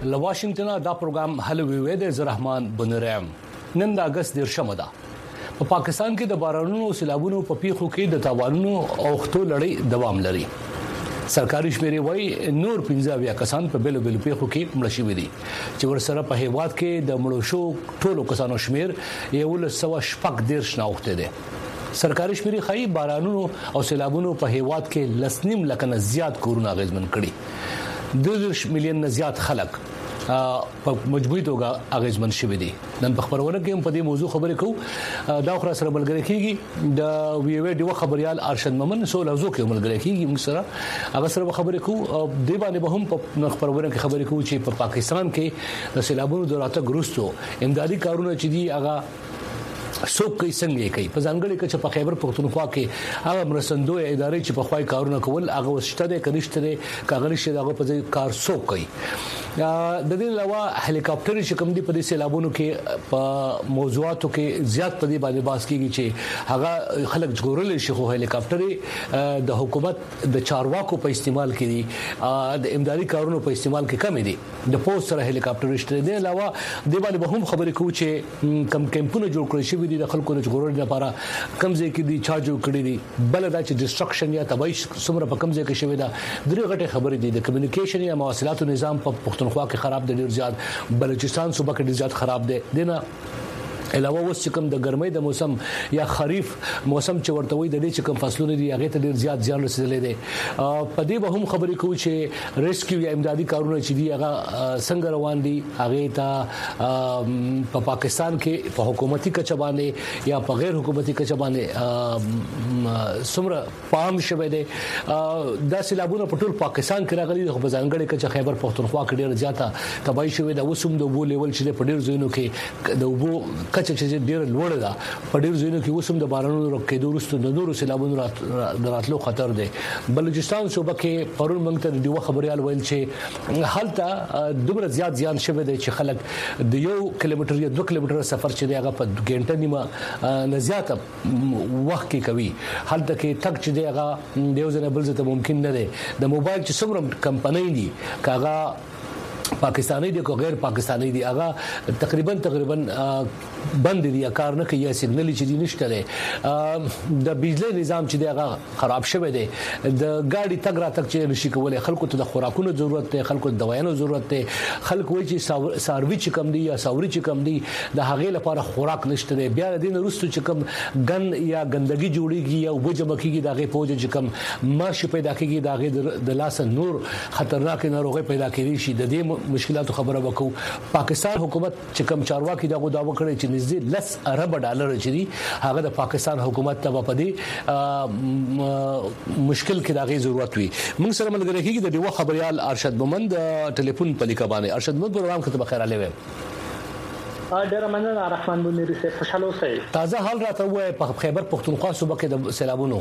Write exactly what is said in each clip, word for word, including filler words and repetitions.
له واشنگټن دا پروګرام هلو وی د زرحمان بنرام نن د اگست دیرشمه ده په پا پاکستان کې د بارانونو او سیلابونو په پیښو کې د تاوانونو او خطو لړۍ دوام لري. سرکاري شمیرې وایي نور پنځه اویا کسان په بلو بلو پیښو کې مړ شوي دي چې ورسره په هیواد کې د مړو شو ټولو کسانو شمیر یو له سوا شپږ دیرش ناوخته دي. سرکاري شمیرې خایي بارانونو او سیلابونو په هیواد کې لسنیم لکه نه زیات کورونه غیزمن کړي. دوه میلیون نه زیات خلک په مجموعي توګه اغیزمن شوي دي. نن په خبرونه کې هم په دې موضوع خبرې کوو. دا خو سره ملګری کیږي د وی وی ډیو خبريال ارشد مومن سو لوزو کې ملګری کیږي موږ سره هغه سره خبرې کوو. د باندې به هم په خبرونه کې خبرې کوو چې په پاکستان کې د سیلابونو د راتګ وروسته امدادي کارونه چې دي هغه څوک کوي څنګه کوي په ځانګړي کې چې په خیبر پختونخوا کې هغه مرستندوی ادارې چې په خوای کارونه کول هغه وشته د کنيشته د کاغلی شه دغه په کار څوک کوي. د دې علاوه هلیکاپټر چې کوم دي په دې سیلابونو کې په موضوعاتو کې زیات په دې باندې باس کیږي چې هغه خلک جوړول شي خو هلیکاپټر د حکومت د چارواکو په استعمال کې دي د امدادي کارونو په استعمال کې کم دي. د پوسټ سره هلیکاپټر شته دي علاوه د باندې به هم خبرې کوو چې کم کیمپونه جوړ کړی شي دي د خلکو د جوړولو لپاره کمزې کې دي چا جوړ کړی دي بل دا چې ډیسټرکشن یا تباہی څومره په کمزې کې شوی دا درې غټه خبرې دي. د کمیونیکیشن یا مواصلاتو نظام په پښتونخوا کې خراب دی ډیر زیات. بلوچستان صوبه کې ډیر زیات خراب دی. دنه علاوه اوس چې کوم د ګرمۍ د موسم یا خریف موسم چې ورته وي د دې چې کوم فصلونه دي هغه ته ډیر زیات زیان رسیدلې دي. په دې به هم خبرې کوو چې ریسکیو یا امدادي کارونه چې دي هغه څنګه روان دي هغه ته په پاکستان کې په حکومتي کچه باندې یا په غیر حکومتي کچه باندې څومره پام شوه دي. دا سیلابونه په ټول پاکستان کې راغلي خو په ځانګړي کچه خیبر پختونخوا کې ډیر زیاته تباہي شوه دا وسوم د وو لیول چې په ډیر ځایونو کې د وبو کچه چې ډیر لوړ ده په ډیر ځایونو کې وسوم د بارانونو رکېدو وروسته د نورو سیلابونو دراتلو خطر دی. بلوچستان صوبه کې پرون موږ ته د یو خبريال ویل چې حالته دومره زیات زیان شوه دی چې خلک د یو کیلومتر یا دوه کیلومتر سفر چې دی هغه په غنټه نیمه نه زیات وخت کې کوي. حالته کې تک چې دی هغه د یو ځنه بل ځای ته ممکن نه دی. د موبایل چې څومره کمپنۍ دي کاغه پاکستاني دي کو غیر پاکستاني دي هغه تقریبا تقریبا بند دي کار نه کوي سیګنل چې دي نشته ده. د بجلی نظام چې دی هغه خراب شوی دی. د ګاډي تګ را تک چې نشي کولای خلکو ته د خوراکونو ضرورت دی خلکو د دوايانو ضرورت دی. خلک وایي چې ساروي چې کم دي یا ساوري چې کم دي د هغې لپاره خوراک نشته دی. بیا د دین وروسته چې کم ګن یا ګندګي جوړيږي یا وبجم کیږي دغه پوجا چې کم مارش پیدا کیږي دغه د لاس نور خطرناک ناروغي پیدا کیږي شي. د دې مشکلاتو خبره وکړو. پاکستان حکومت چې کوم چارواکي دغه داوا کړی چې نږدې لس ارب ډالر چي هغه د پاکستان حکومت ته په دې مشکل کې دغه ضرورت وي. موږ سره ملګری کیږي د دیو خبريال ارشد مومن د ټلیفون په لیکه باندې. ارشد مومن پروګرام کې به خیر علي وي. ډیر مننه رحمان بنيري سے خوشاله اوسئ. تازه حال راته وای په خیبر پختونخوا صوبه کې د سیلابونو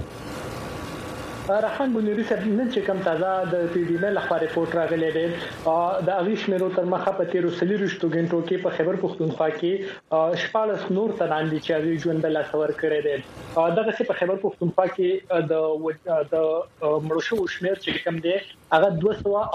رحمان بنيري صاحب نن چې کوم تازه د پی ډی ایل لخوا ریپورت راغلی دی د اویش مېرو تر مخه په تیرو سلیریشتو غنټو کې په خیبر پختونخوا کې شپاړس نور تنان دي چې اوی ژوند بل څور کړی دی. دغه چې په خیبر پختونخوا کې د د مړو شو شمیر چې کوم دی هغه دوه سوه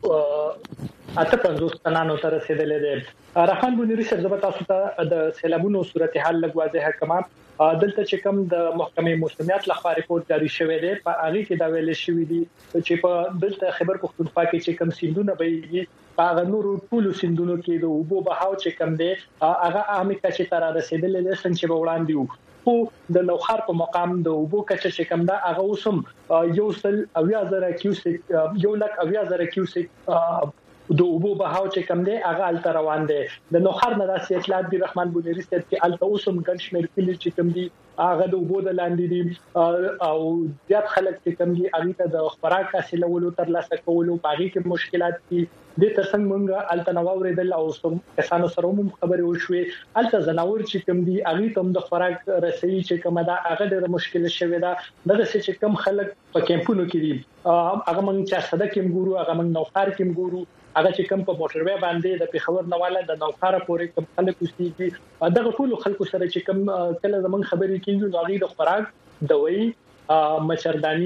او اته پنځوس تنانو تر رسیدلی دی. رحمان بنيري صاحب زبر تاسو ته د سیلابونو صورتحال لږ واضح کما دلته چې کوم د محکمې موسمیات لخوا ریپورت جاری شوی دی په هغه کې دا ویل شوی دی چې په دلته خیبر پختونخوا کې چې کوم سیندونه بهږي په هغه نورو ټولو سیندونو کې د اوبو بهاو چې کوم دی هغه عامه کچې تر رسیدلې ده څنګه چې وړاندې وو. خو د لوخر په مقام د اوبو کچې چې کوم دا هغه اوسم یو سل اویا زره کیوسک یو لک اویا زره کیوسک د اوبو بهاو چې کم دی هغه الته روان دی. د نوخر نه داسې اطلاعات دی رحمان بنيري صاحب چې الته اوسم ګڼ شمېر کلی چې کم دی هغه د اوبو د لاندې دي او زیات خلک چې کم دي هغه ته د خوراک حاصلولو تر لاسه کولو باغی کې مشکلات دي. د ترڅنګ مونږ الته نواوریدل او سم کسانو سره هم خبرې وشوې الته زناور چې کم دي هغه ته د خوراک رسېږي چې کومه دا هغه د مشکل شوی دا د چې کم خلک په کیمپونو کې دي هغه مونږ چې صدق کې ګورو هغه مونږ نوخار کې ګورو هغه چې کوم په موټر وې باندې د پیښور نواله د نوخار پورې کوم خلک اوسېږي دغه ټول خلکو سره چې کوم کله زمون خبرې کیږي نو هغه د خوراک دوی مچردانی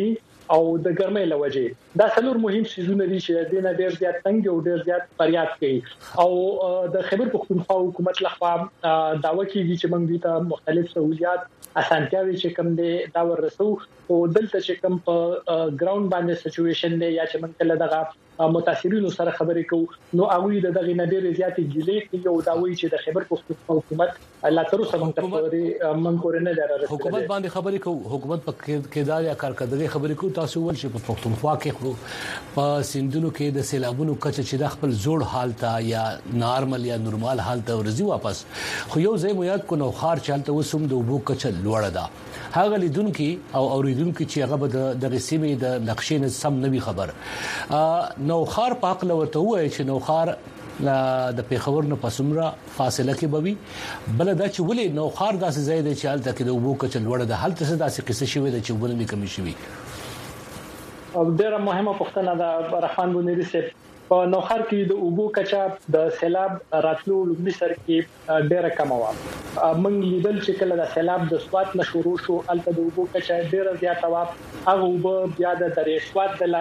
او د ګرمۍ لوجې دا څلور مهم سيزونه دي چې د نه ډېر زیات تنګ او ډېر زیات فریاد کوي او د خیبر پختونخوا حکومت لخوا داوا کوي چې موږ ته مختلف سہولیات اسانتیاوي چې کوم دي دا ورسو او دلته چې کوم په ګراوند باندې سچويشن دی یا چې موږ له دغه متاثرینو سره خبرې کوو نو هغه د دغه نډیر زیاتې ګیلې کوي او دا وایي چې د خیبر پختونخوا حکومت الله تر اوسه موږ ته موږ کورنه درته حکومت باندې خبرې کوو حکومت په کېدار یا کارکړدګي خبرې کوو تاسو ول چې په پختونخوا کې خو په سیندونو کې د سیلابونو کچ چې د خپل زوړ حالت یا نارمل یا نورمال حالت ورزي واپس خو یو ځای مو یاد کو نو خار چالت وسوم د وبو کچ لوړه ده هغه لیدونکو او اوریدونکو چې هغه د رسمي د نقشې نه سم نوي خبر نو خار پاک لوته وای چې نو خار د پیښور نه پسمره فاصله کې بوي بل دا چې ولې نو خار داسې زید چې حالت کې د وبو کچ لوړه ده حالت څه داسې قصه شوی د چې ولې کمی شوی او ډیره مهمه پوښتنه ده رحمان بونيري صاحب په نوخر کې د اوبو کچا د سیلاب راتلو لومړي سر کې ډیره کم و موږ لیدل چې کله د سیلاب د سوات نشورو شو الته د اوبو کچا ډیره زیاته و هغه اوبو بیا د درې سوات د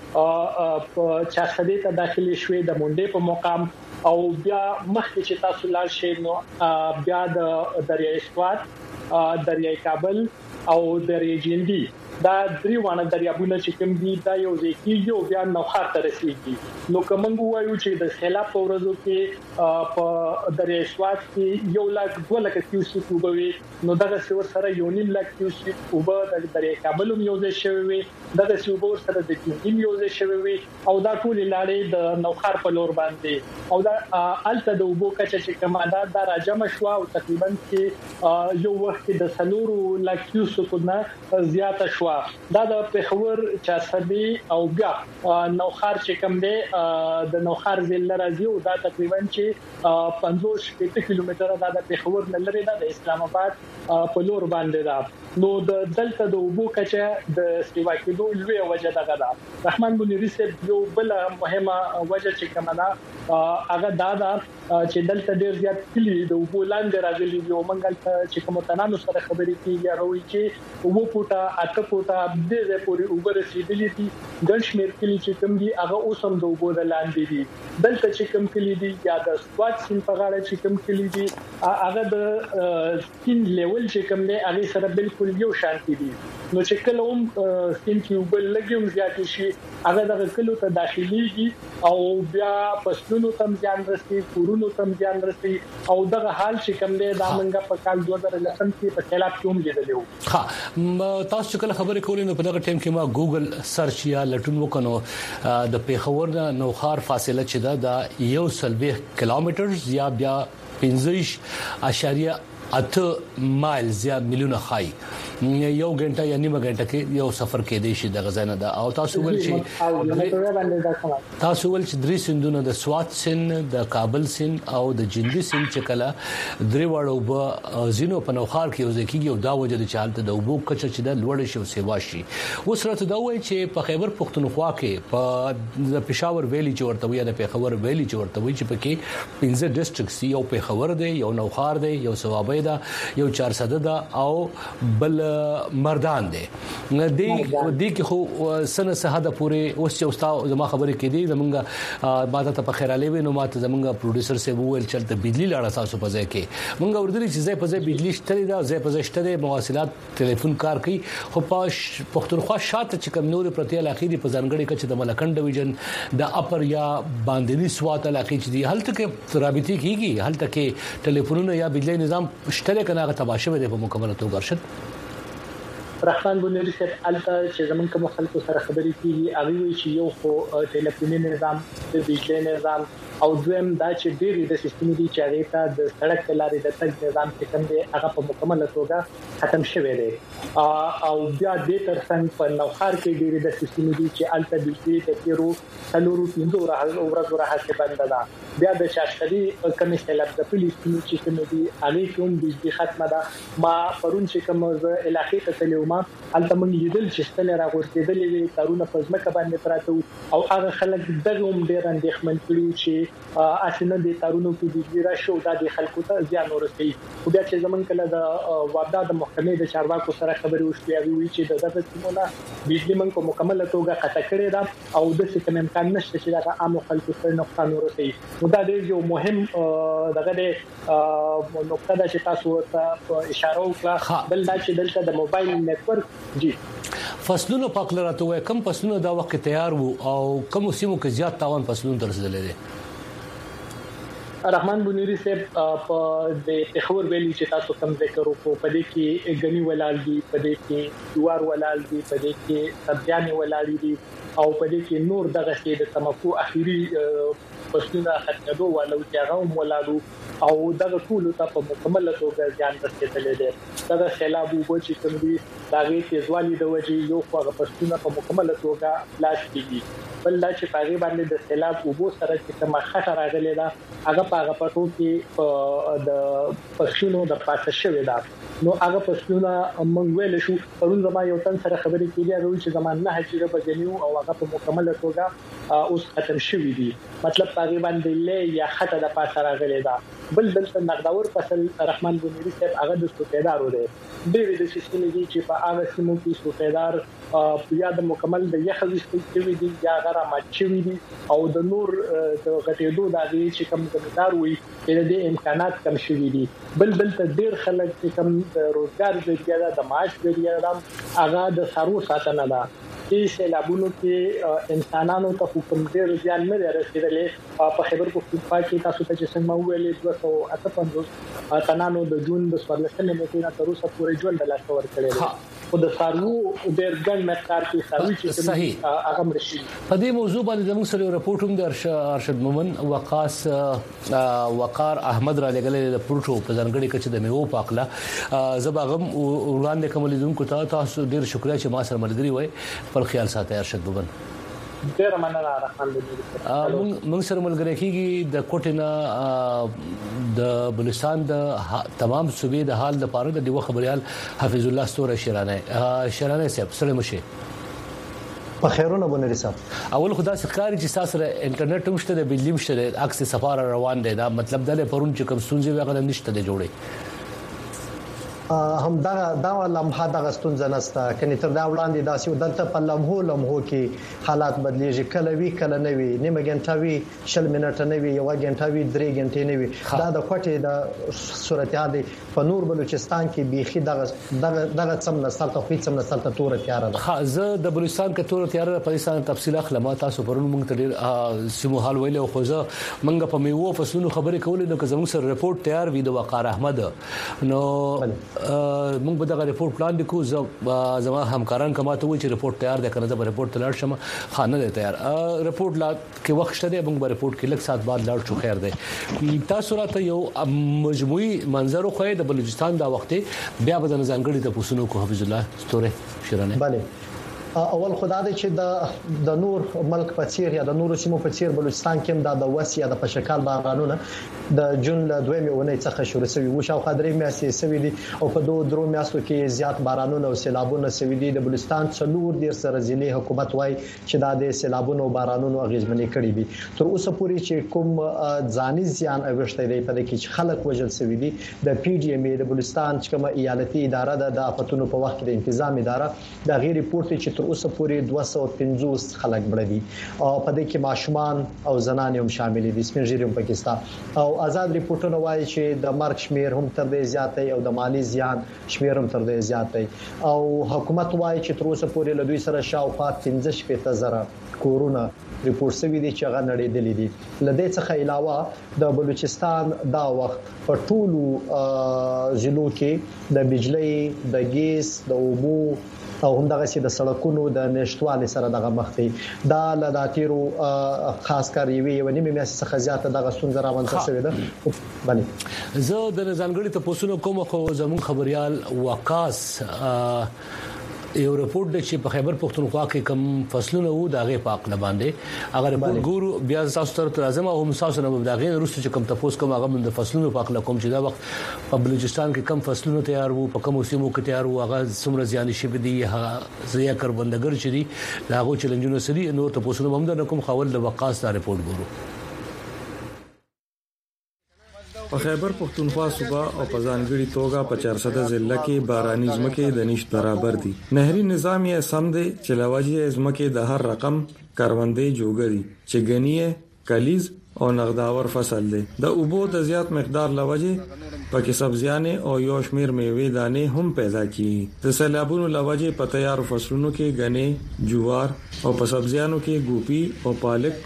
لارې په چاسدې ته داخلي شوې د مونډې په مقام او بیا مخکې چې تاسو لاړ شئ نو بیا د دریای سوات دریای کابل او دریای جیندي دا درې وانه دریابونه چې کوم دي دا یو ځکه یو بیا نوخار ته رسیدي نو کوم وایو چې د سیلاب په ورځو کې په دریای سوات کې یو لاک دوه لاک کیوسیک وبوي نو دغه څور سره یو نیم لاک کیوسیک وب د دریای کابل یو ځای شوی دغه څور سره د کیوم یو ځای شوی او دا ټول لاړې د نوخار په لور باندې او دا الته د وبو کچ چې کومه دا د راجم شو او تقریبا کې یو وخت د سلورو لاک کیوسیک نه زیاته شو دا د پیښور چاسبي او بیا نوخار چې کوم دی د نوخار ضلع راځي او دا تقریبا چې پنځوس کیلومتره دا د پیښور نه لري د اسلام آباد په لور باندې دا نو د دلته د وبو کچه د سیوا کېدو لوی وجه دغه دا رحمان بونيري صاحب یو بل مهمه وجه چې کومه دا هغه دا دا چې دلته ډیر زیات کلی د وبو لاندې راغلي یو منګل چې کوم تنانو سره خبرې کیږي راوي چې وبو پټه اته ته د پوري اوبر رسیدلې دي د شمیر کلی چې کوم دي هغه اوسم د اوبو د لاندې دي دلته چې کوم کلی دي یا د سواد سین په غاړه چې کوم کلی دي هغه د سین لیول چې کوم دی هغه سره بالکل یو شانتي دي نو چې کله هم سین کې اوبر لګیوم زیات شي هغه د کلو ته داخليږي او بیا پسونو تم ځان رسي کورونو تم ځان رسي او دغه حال چې کوم دی دا منګه په کال دوه هزار لسم کې په خلاف کوم لیدلو ها تاسو کله خبرې کولې نو په دغه ټیم کې ما ګوګل سرچ یا لټون وکړو د پیښور نه نوخار فاصله چې دا د یو سلبه کیلومترز یا بیا پنځه اشاریه اته مایلز یا میلیونه خای یو غنټه یا نیمه غنټه کې یو سفر کې دی شي د غزنه دا او تاسو ول چې تاسو ول چې درې سندونه د سوات سن د کابل سن او د جندي سن چې کله درې وړو به زینو په نوخار کې یو ځکه یو دا وجه د چالت د وبو کچ چې د لوړ شي او سیوا شي اوس راته دا وایي چې په خیبر پختونخوا کې په د پېښور ویلي چې ورته وي د پیښور ویلي چې ورته وي چې پکې پنځه ډیسټریکټس یو پیښور دی یو نوخار دی یو ثوابه دا یو چار صد دا او بل مردان دي د دې کې خو سنه سهاده پورې اوس چې استاد زما خبرې کې دي زمونږه ماته ته په خیراله وینو ماته زمونږه پروډوسر سه وویل چلته بجلی لاړه تاسو په ځای کې مونږه ورته چې ځای په ځای بجلی شته دا ځای په ځای شته مواصلات ټلیفون کار کوي خو په پختونخوا شاته چې کوم نور پرتی الاخیری په ځانګړي کې د ملکن ډیویژن د اپر یا باندنی سوات علاقې چې دي هلته کې رابطې کیږي هلته کې ټلیفونونه یا بجلی نظام شته کنه هغه تباشه ده په مکمله توګه ارشد رحمان بونيري صاحب الته چې زمونږ کوم خلکو سره خبرې کیږي هغه چې یو خو ټلیفوني نظام د بجلی نظام او دویم دا چې ډېری د سیستم دي چې هغه ته د سړک لارې د تګ نظام چې کوم دی هغه په مکمله توګه ختم شوی دی او بیا د ترڅنګ په نوخار کې ډېری د سیستم دي چې الته بجلی د تیرو څلورو پنځو ورځو راځي بند ده بیا د شاشري کمی سیلاب د پولیسو چې کوم دي هغه کوم بجلی ختمه ده ما پرون چې کوم علاقې ته تلو ما الته موږ لیدل چې ستنه راغورځېدلې وي تارونه په ځمکه باندې پراته او هغه خلک دغه هم ډېر اندېښمن کړي چې اسنه د تارونو کې د راشو د خلکو ته زیان ورسوي خو بیا چې زمونږ کله د وعده د محکمې د چارواکو سره خبرې وشوي وی چې د دغه سیمونه بجلی من په مکمل توګه قطع کړي دا او د څه کوم امکان نشته چې دا عام خلکو سره نقصان ورسوي نو دا د یو مهم دغه د نقطه د چې تاسو ته اشاره وکړه بل دا چې دلته د موبایل نتورک جی فصلونه پاک لراته وای کم فصلونه دا وخت تیار وو او کوم سیمو کې زیات تاوان فصلونه درسدلې دي رحمان بنيري صاحب په د تخور ویلي چې تاسو کوم ذکر وکړو په دې کې غني ولال دي په دې کې جوار ولال دي په دې کې سبزيانې ولال دي او په دې کې نور دغه څه د تمکو اخیری فصلونه ختمېدو ولو چې هغه ولادو او دغه ټول ته په مکمل توګه ځان رسېدلې دي دغه سیلاب وو چې کوم دي دغه تیزوالي د وجې یو خو فصلونه په مکمل توګه لاش کیږي بل دا چې پاغي باندې د سیلاب وبو سره چې کومه خطر راغلی دا هغه پاغه پټو کې د پښینو د پاسه شوی دا نو هغه پښینو موږ ویل شو پرون زما یو تن سره خبرې کړې هغه چې زمان نه هجره بجنیو او هغه په مکمل توګه اوس ختم شوی دی مطلب پاغي باندې له یا خطر د پاسه راغلی دا بل بل نقداور فصل رحمان بنيري صاحب هغه د سوپیدار وره ډېر د سیستم دي چې په هغه سیمو کې سوپیدار یا د مکمل د یخوي ستوي دي یا غره ماچوي دي او د نور د غټېدو د غي چې کوم مقدار وي د امکانات کم شوي دي بل بل ته ډېر خلک چې کوم د روزګار ذریعہ د معاش ذریعہ د هغه د سارو ساتنه ده چې سیلابونو کې انسانانو ته حکم ډېر ځان نه رسیدلې په خبر پختونخوا کې تاسو ته چې څنګه ویلې دوه سوه اته پنځوس تنانو د جون د څوارلسمې نیټې نه تر اوسه پورې ژوند د لاس ور کړی او د سارو ډېر ګڼ مقدار کې ساروي چې هغه مرشي په دې موضوع باندې زموږ سره رپورټ هم د ارشد مومن وقاص وقار احمد را لګلې د پروټو په ځانګړي کچ د میوه پاکله زباغم وړاندې کوملیدونکو ته تاسو ډېر شکریا چې ما سره ملګری وای پر خیال ساتي ارشد مومن ډېر مننه رحمان بنيري موږ سره ملګری کیږي د کوټینا د بلوچستان د تمام صوبې د حال لپاره د دیو خبريال حفیظ الله ستوره شیرانه شیرانه صاحب سره مشه په خیرونه بنيري صاحب اول خدا سخکاری چې تاسو سره انټرنیټ هم شته د بجلی هم شته عکس سفاره روان دي دا مطلب د پرون چې کوم سونځي وغه نشته د جوړي هم دا دا لمحه د غستون زنسته کني تر دا وړاندې داسې دلته په لمحو لمحو کې حالات بدلیږي کله وی کله نه وی نیمه غنټه وی شل منټه نه وی یو غنټه وی درې غنټې نه وی دا د کوټې د صورتحال په نور بلوچستان کې بيخي دغه دغه دغه څم نسل ته خو څم نسل ته تور تیار ده ها زه د بلوچستان کې تور تیار په پاکستان تفصیل اخلم تاسو پرون موږ ته سیمو حال ویل خو زه موږ په میوه فصلونو خبرې کولې نو زموږ سره رپورت تیار وي د وقار احمد نو موږ به دا ریپورت پلان وکړو زما همکاران کما ته وی چې ریپورت تیار ده کنه دا ریپورت تلل شم خانه ده تیار ریپورت لا کې وخت شته موږ به ریپورت کې لږ سات بعد لاړ شو خیر ده تاسو راته یو مجموعي منظر خو د بلوچستان دا وخت بیا به د ځانګړي د پوسونو کو حفیظ الله ستوره شیرانه bale اول خدای دې چې د د نور ملک په څیر یا د نور سیمو په څیر بلوچستان کې د د وسیا د پشکال بارانونه د جون ل دویمه ونې څخه شروع شوی و شاو خدای میاشتې سوي دي او په دوه درو میاشتو کې زیات بارانونه او سیلابونه سوي دي د بلوچستان څلور ډیر سره ضلع حکومت وای چې دا د سیلابونو او بارانونو اغیزمنې کړي دي تر اوسه پورې چې کوم ځاني زیان اوښته دی په دې کې چې خلک وژل سوي دي د پی ډی ایم د بلوچستان چې کومه ایالتي اداره ده د افتونو په وخت کې د تنظیم اداره دا غیر ریپورت چې تر اوسه پورې دوه سوه پنځوس خلک مړ دي او په دې کې ماشومان او زنانې هم شامل دي سپینږیري هم پاکستان او آزاد ریپورتونه وایي چې د مرګ شمیر هم تر دې زیات دی او د مالی زیان شمیر هم تر دې زیات دی او حکومت وایي چې تر اوسه پورې له دوی سره شاوخوا پنځه شپږ زره کورونه ریپورت شوی دي چې هغه نړیدلې دي لدې څخه علاوه د بلوچستان دا وخت په ټولو ضلعو کې د بجلی د ګیس د اوبو او هم دغه چې د سړکونو د نشټوالي سره دغه مخ دی دا لداتیرو خاص کار یوي یو نیمه میاشتې څخه زیاته دغه ستونزه راوځي شوې ده بله زه د ځانګړي ته پوسونو کوم خو زمون خبريال وقاص یو رپورت د چې په خیبر پختونخوا کې کم فصلونه وو د هغه پاک نه باندې اگر رپورت ګورو بیا تاسو ته راځم او مساسو نه دغه وروسته چې کم تاسو کوم هغه د فصلونو پاک له کوم چې دا وخت په بلوچستان کې کم فصلونه تیار وو په کوم سیمو کې تیار وو هغه څومره زیان شي بدی هغه زیا کروندګر چې دي دا غو چیلنجونه سری نو تاسو هم د کوم خول د وقاص دا رپورت ګورو په خیبر پختونخوا صوبه او په ځانګړي توګه په چارسد ضلع کې باراني ځمکې د نشټ برابر دي نهري نظام یې سم دی چې لواجی ځمکې د هر رقم کاروندې جوړګري چې غنیه کلیز او نغداور فصل دی د اوبو د زیات مقدار لواجی پکې سبزیانه او یو شمیر میوه دانې هم پیدا کیږي د سیلابونو لواجی په تیار فصلونو کې غنې جوار او په سبزیانو کې ګوپی او پالک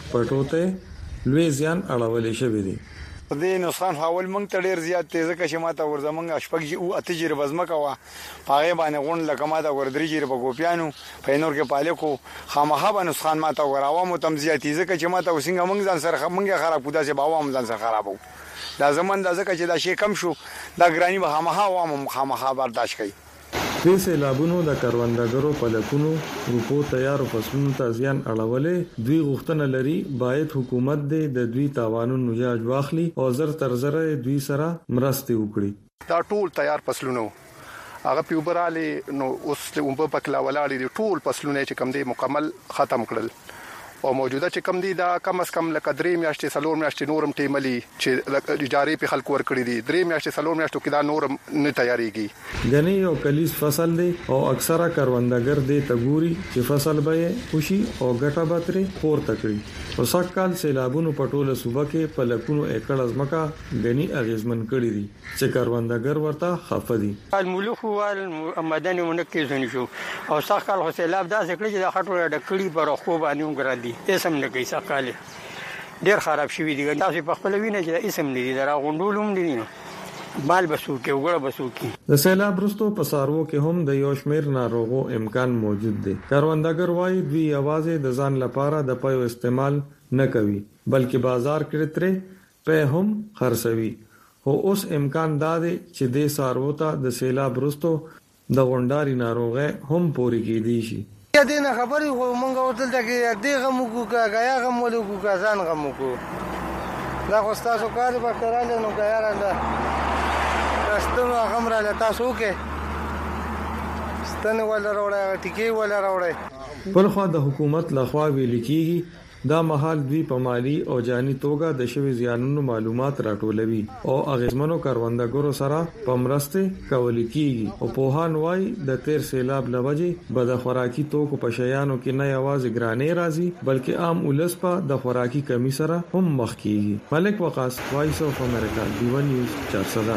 پټوته لوی زیان اړولې شوې دي د نقصان حواله مونږ ته ډیر زیات تیز کې شماته ورزمنګ شپږ او اتجر بزمکه وا پاغه باندې غون لکه ماته وردري جیر په ګوپیانو په نور کې پالیکو خامخا باندې نقصان ماته وراوه مو تم زیات تیز کې شماته وسنګ مونږ ځان سره مونږه خراب پودا چې باوام ځان سره خرابو دا زمون د ځکه چې دا شی کم شو دا ګرانی به خامخا وامه خامخا برداشت کړي د سیلابونو د کروندګرو په لکونو روپو تیار فصلونو ته ځان اړولې دوی غوښتنه لري باید حکومت د دوی تاوانونو یاد واخلي او زر تر زر دوی سره مرسته وکړي دا ټول تیار فصلونه هغه پیوبراله نو اوس له په پکلا ولاړې ټول فصلونه چې کم دي مکمل ختم کړل او موجوده چې کم دي دا کم اس کم لکه درې میاشتې سلور میاشتې نورم ټیملي چې اجاره په خلکو ور کړی دي درې میاشتې سلور میاشتو کې دا نورم نه تیاریږي غنی او کلیز فصل دی او اکثره کروندګر دی تګوري چې فصل به خوشي او ګټه بتري پور تکړي او سکهال سیلابونو پټوله صوبه کې په لکونو ایکړ ازمکا غنی اغیزمن کړی دي چې کروندګر ورته خفدي الملوک وال مدني منکزون شو او سکهال سیلاب دا څه کړی چې دا خټوله د کړي پر خو باندې وګرځي اسم نه کوي سقاله ډیر خراب شوی دي تاسو په خپل وینه چې اسم نه دي درا غونډولم دي نو مال بسو کې وګړه بسو کې د سیلاب رستو پسارو کې هم د یو شمیر ناروغو امکان موجود دی کاروندګر وايي دوی आवाज د ځان لپاره د پيو استعمال نه کوي بلکې بازار کې ترې په هم خرڅوي او اوس امکان داده چې د سارو ته د سیلاب رستو د غونډاري ناروغه هم پوري کېدی شي یا دینه خبرې خو مونږ ورته دغه دې غم کو کاغیا غم ولو کو کازان غم کو دا خو تاسو کار به کړل نو ګیار الله راستنو غم را لتا سو کې ستنه ولا راوړی ټکی ولا راوړی په خوا د حکومت لخوا ویل کیږي دا مهال دوی په مالی او جانی توګه د شوی زیانونو معلومات راټولوي او اغیزمنو کاروندګرو سره په مرسته کول کیږي او په هان وای د تیر سیلاب لوجه بد خوراکي توکو په شیانو کې نه आवाज ګرانې راځي بلکې عام ولس په د خوراکي کمی سره هم مخ کیږي ملک وقاص وایس اف امریکا دی ون نیوز چارسده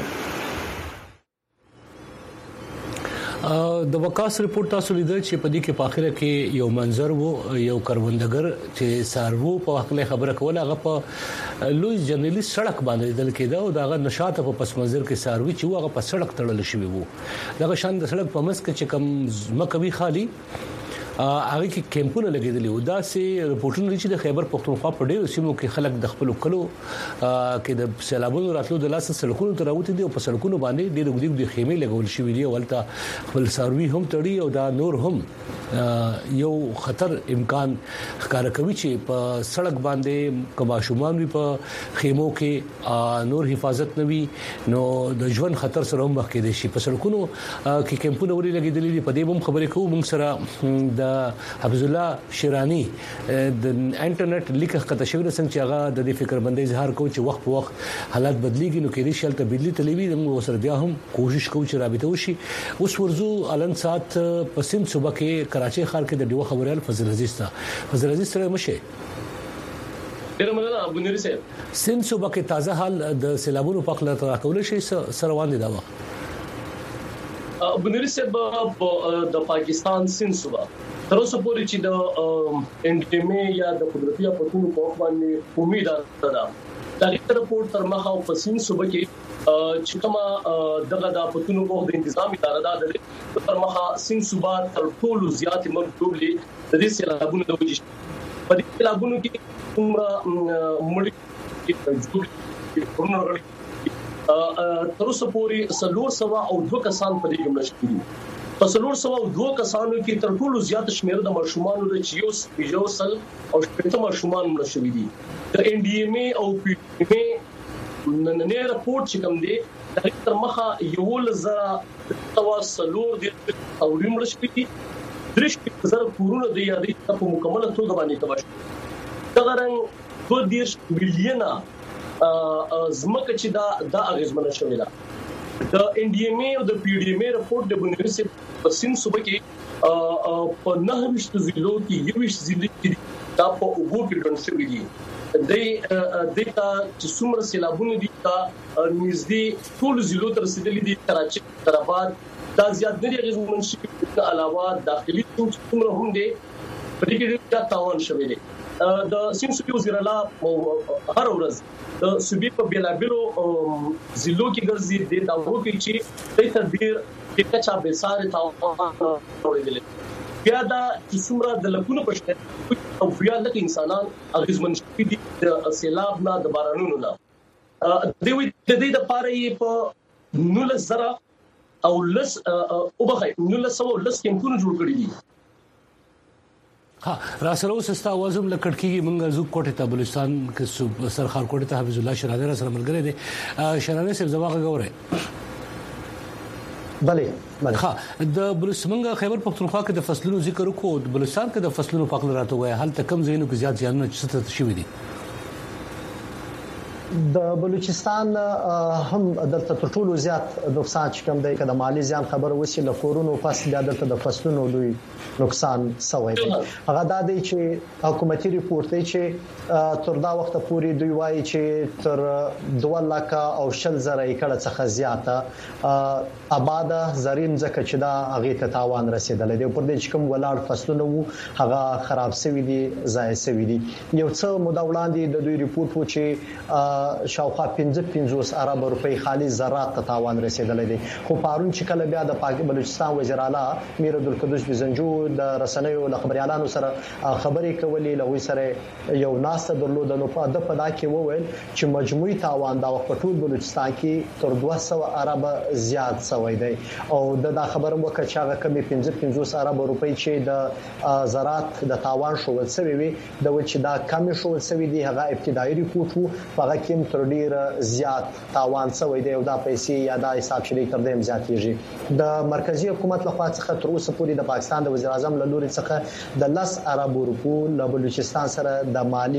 د وقاص رپورت تاسو لیدل چې په دې کې په اخره کې یو منظر وو یو کروندګر چې سارو په حقله خبره کوله هغه په لوی جنرالي سړک باندې لیدل کېده او داغه نشاط په پس منظر کې ساروي چې هغه په سړک تړل شوی وو دغه شان د سړک په مس کې چې کم مکوي خالی هغه کې کیمپونه لګیدلي و دا سي رپورټونه چې د خیبر پختونخوا په ډیرو سیمو کې خلک د خپل کلو کې د سیلابونو راتلو د لاس سړکونو ته راوته دي او په سړکونو باندې ډېر وګړي د خیمه لګول شوې دي ولته خپل ساروي هم تړي او دا نور هم یو خطر امکان ښکار کوي چې په سړک باندې کما شومان وي په خیمو کې نور حفاظت نوي نو د ژوند خطر سره هم مخ کې دي شي په سړکونو کې کیمپونه وري لګیدلي دي په دې هم خبرې کوو موږ سره د حفظ الله شیرانی د انټرنیټ لیک خطه شوی څنګه چې هغه د دې فکر باندې اظهار کوي چې وخت په وخت حالات بدلیږي نو کې دې شل ته بدلی تلوي موږ وسره بیا هم کوشش کوو چې رابطه وشي اوس ورزو الان سات پسند صبح کې کراچي ښار کې د ډیو خبريال فضل عزیز تا فضل عزیز سره مشه ډیر مننه ابو نری صاحب سند صبح کې تازه حال د سیلابونو په خپل تر کول شي سره روان دي دا وخت ابو نری صاحب د پاکستان سند صبح تر اوسه پورې چې د انډیمي یا د قدرتي اپتونو په باندې امید ده دا د رپورت تر مخه او پسین صبح کې چې کومه دغه د اپتونو په د تنظیم اداره ده تر مخه سین صبح تر ټولو زیات مرګ د دې سیلابونو د وجې په دې سیلابونو کې عمره مړي کې جوړ تر اوسه پورې سلور سوا او دوه کسان په دې کې مړ شوي په څلور سوه دوه کسانو کې تر ټولو زیات شمېر د ماشومان د چیوس بيجوسل او شپږ ماشومان مړ شوي دي د ان ډي ام ای او پی ډي ام ای نن راپورټ چې کوم دی تر مخه یو لزر تواصلور دي او مړ شوي دي درش زر کورونه د یادې په مکمله توګه باندې تباش دا رنګ دوه دیش ملیونه زمکه چې دا د اغیزمنه شوې ده د ان ډي ام ای او د پی ډي ام ای راپورټ د بنورسي په سین صوبه کې په نه وشت ضلعو کې یو وشت ضلع کې دا په اوبو کې ډن شوې دي د دتا چې څومره سیلابونه دي دا نږدې ټول ضلعو تر رسیدلي دي کراچي تراباد دا زیات نه اغیزمن شي د علاوه داخلي څومره هم دي په دې کې دا تاوان شوی دی د سیم صوبې وزیر اعلی هر ورځ د صوبې په بیلابلو ضلعو کې ګرځي د داوو کې چې د تدبیر د کچا به ساره تاوان ورېدل بیا دا چې څومره د لکونو پښته او بیا لکه انسانان اغیزمن شي د سیلاب نه د بارانونو نه د وی د دې د پاره یې په نول زرا او لس او بخې نول سو لس کمپونه جوړ کړی دي ها راسره وسستا وزم لکړکیږي مونږ زو کوټه ته بلوچستان کې سرخار کوټه ته حفیظ الله شرانه سره ملګری دي شرانه صاحب زواغه غوړې بله بله ها د بلوچستان خیبر پختونخوا کې د فصلونو ذکر وکړو د بلوچستان کې د فصلونو په اړه راته وای حال تکم زینو کې زیات زیانونه څه شوي دي د بلوچستان هم دلته تر ټولو زیات نقصان چې کوم دی کله مالی زیان خبر وسی له کورونو پس بیا دلته د فصلونو لوی نقصان سوی دی هغه د دې چې حکومتي ریپورت دی چې تر دا وخت پورې دوی وایي چې تر دوه لک او شل زره ایکړه څخه زیاته آباد زرین ځکه چې دا هغه ته تاوان رسیدل دی پر دې چې کوم ولاړ فصلونه وو هغه خراب شوی دي ضایع شوی دي یو څه مودا وړاندې د دوی ریپورت و چې شاوخوا پنځه پنځوس ارب روپۍ خالي زراعت ته تاوان رسیدلی دی خو پارون چې کله بیا د پاک بلوچستان وزیر اعلی میر عبدالقدوس بزنجو د رسنیو له خبريالانو سره خبرې کولې له وی سره یو ناسته درلود نو په د پدا کې وویل چې مجموعي تاوان دا په ټول بلوچستان کې تر دوه سوه ارب زیات شوی دی او د خبرم وکړه چې هغه کمی پنځه پنځوس ارب روپۍ چې د زراعت د تاوان شو ولسوي وي د وچ دا کم شو ولسوي دی هغه ابتدایي ریپورت وو هغه کې تر ډیر زیات تاوان شوی دی او دا پیسې یا دا حساب شری تر دې زیاتېږي د مرکزی حکومت لخوا څخه تر اوسه پورې د پاکستان د وزیر اعظم له لوري څخه د لس ارب روپو له بلوچستان سره د مالی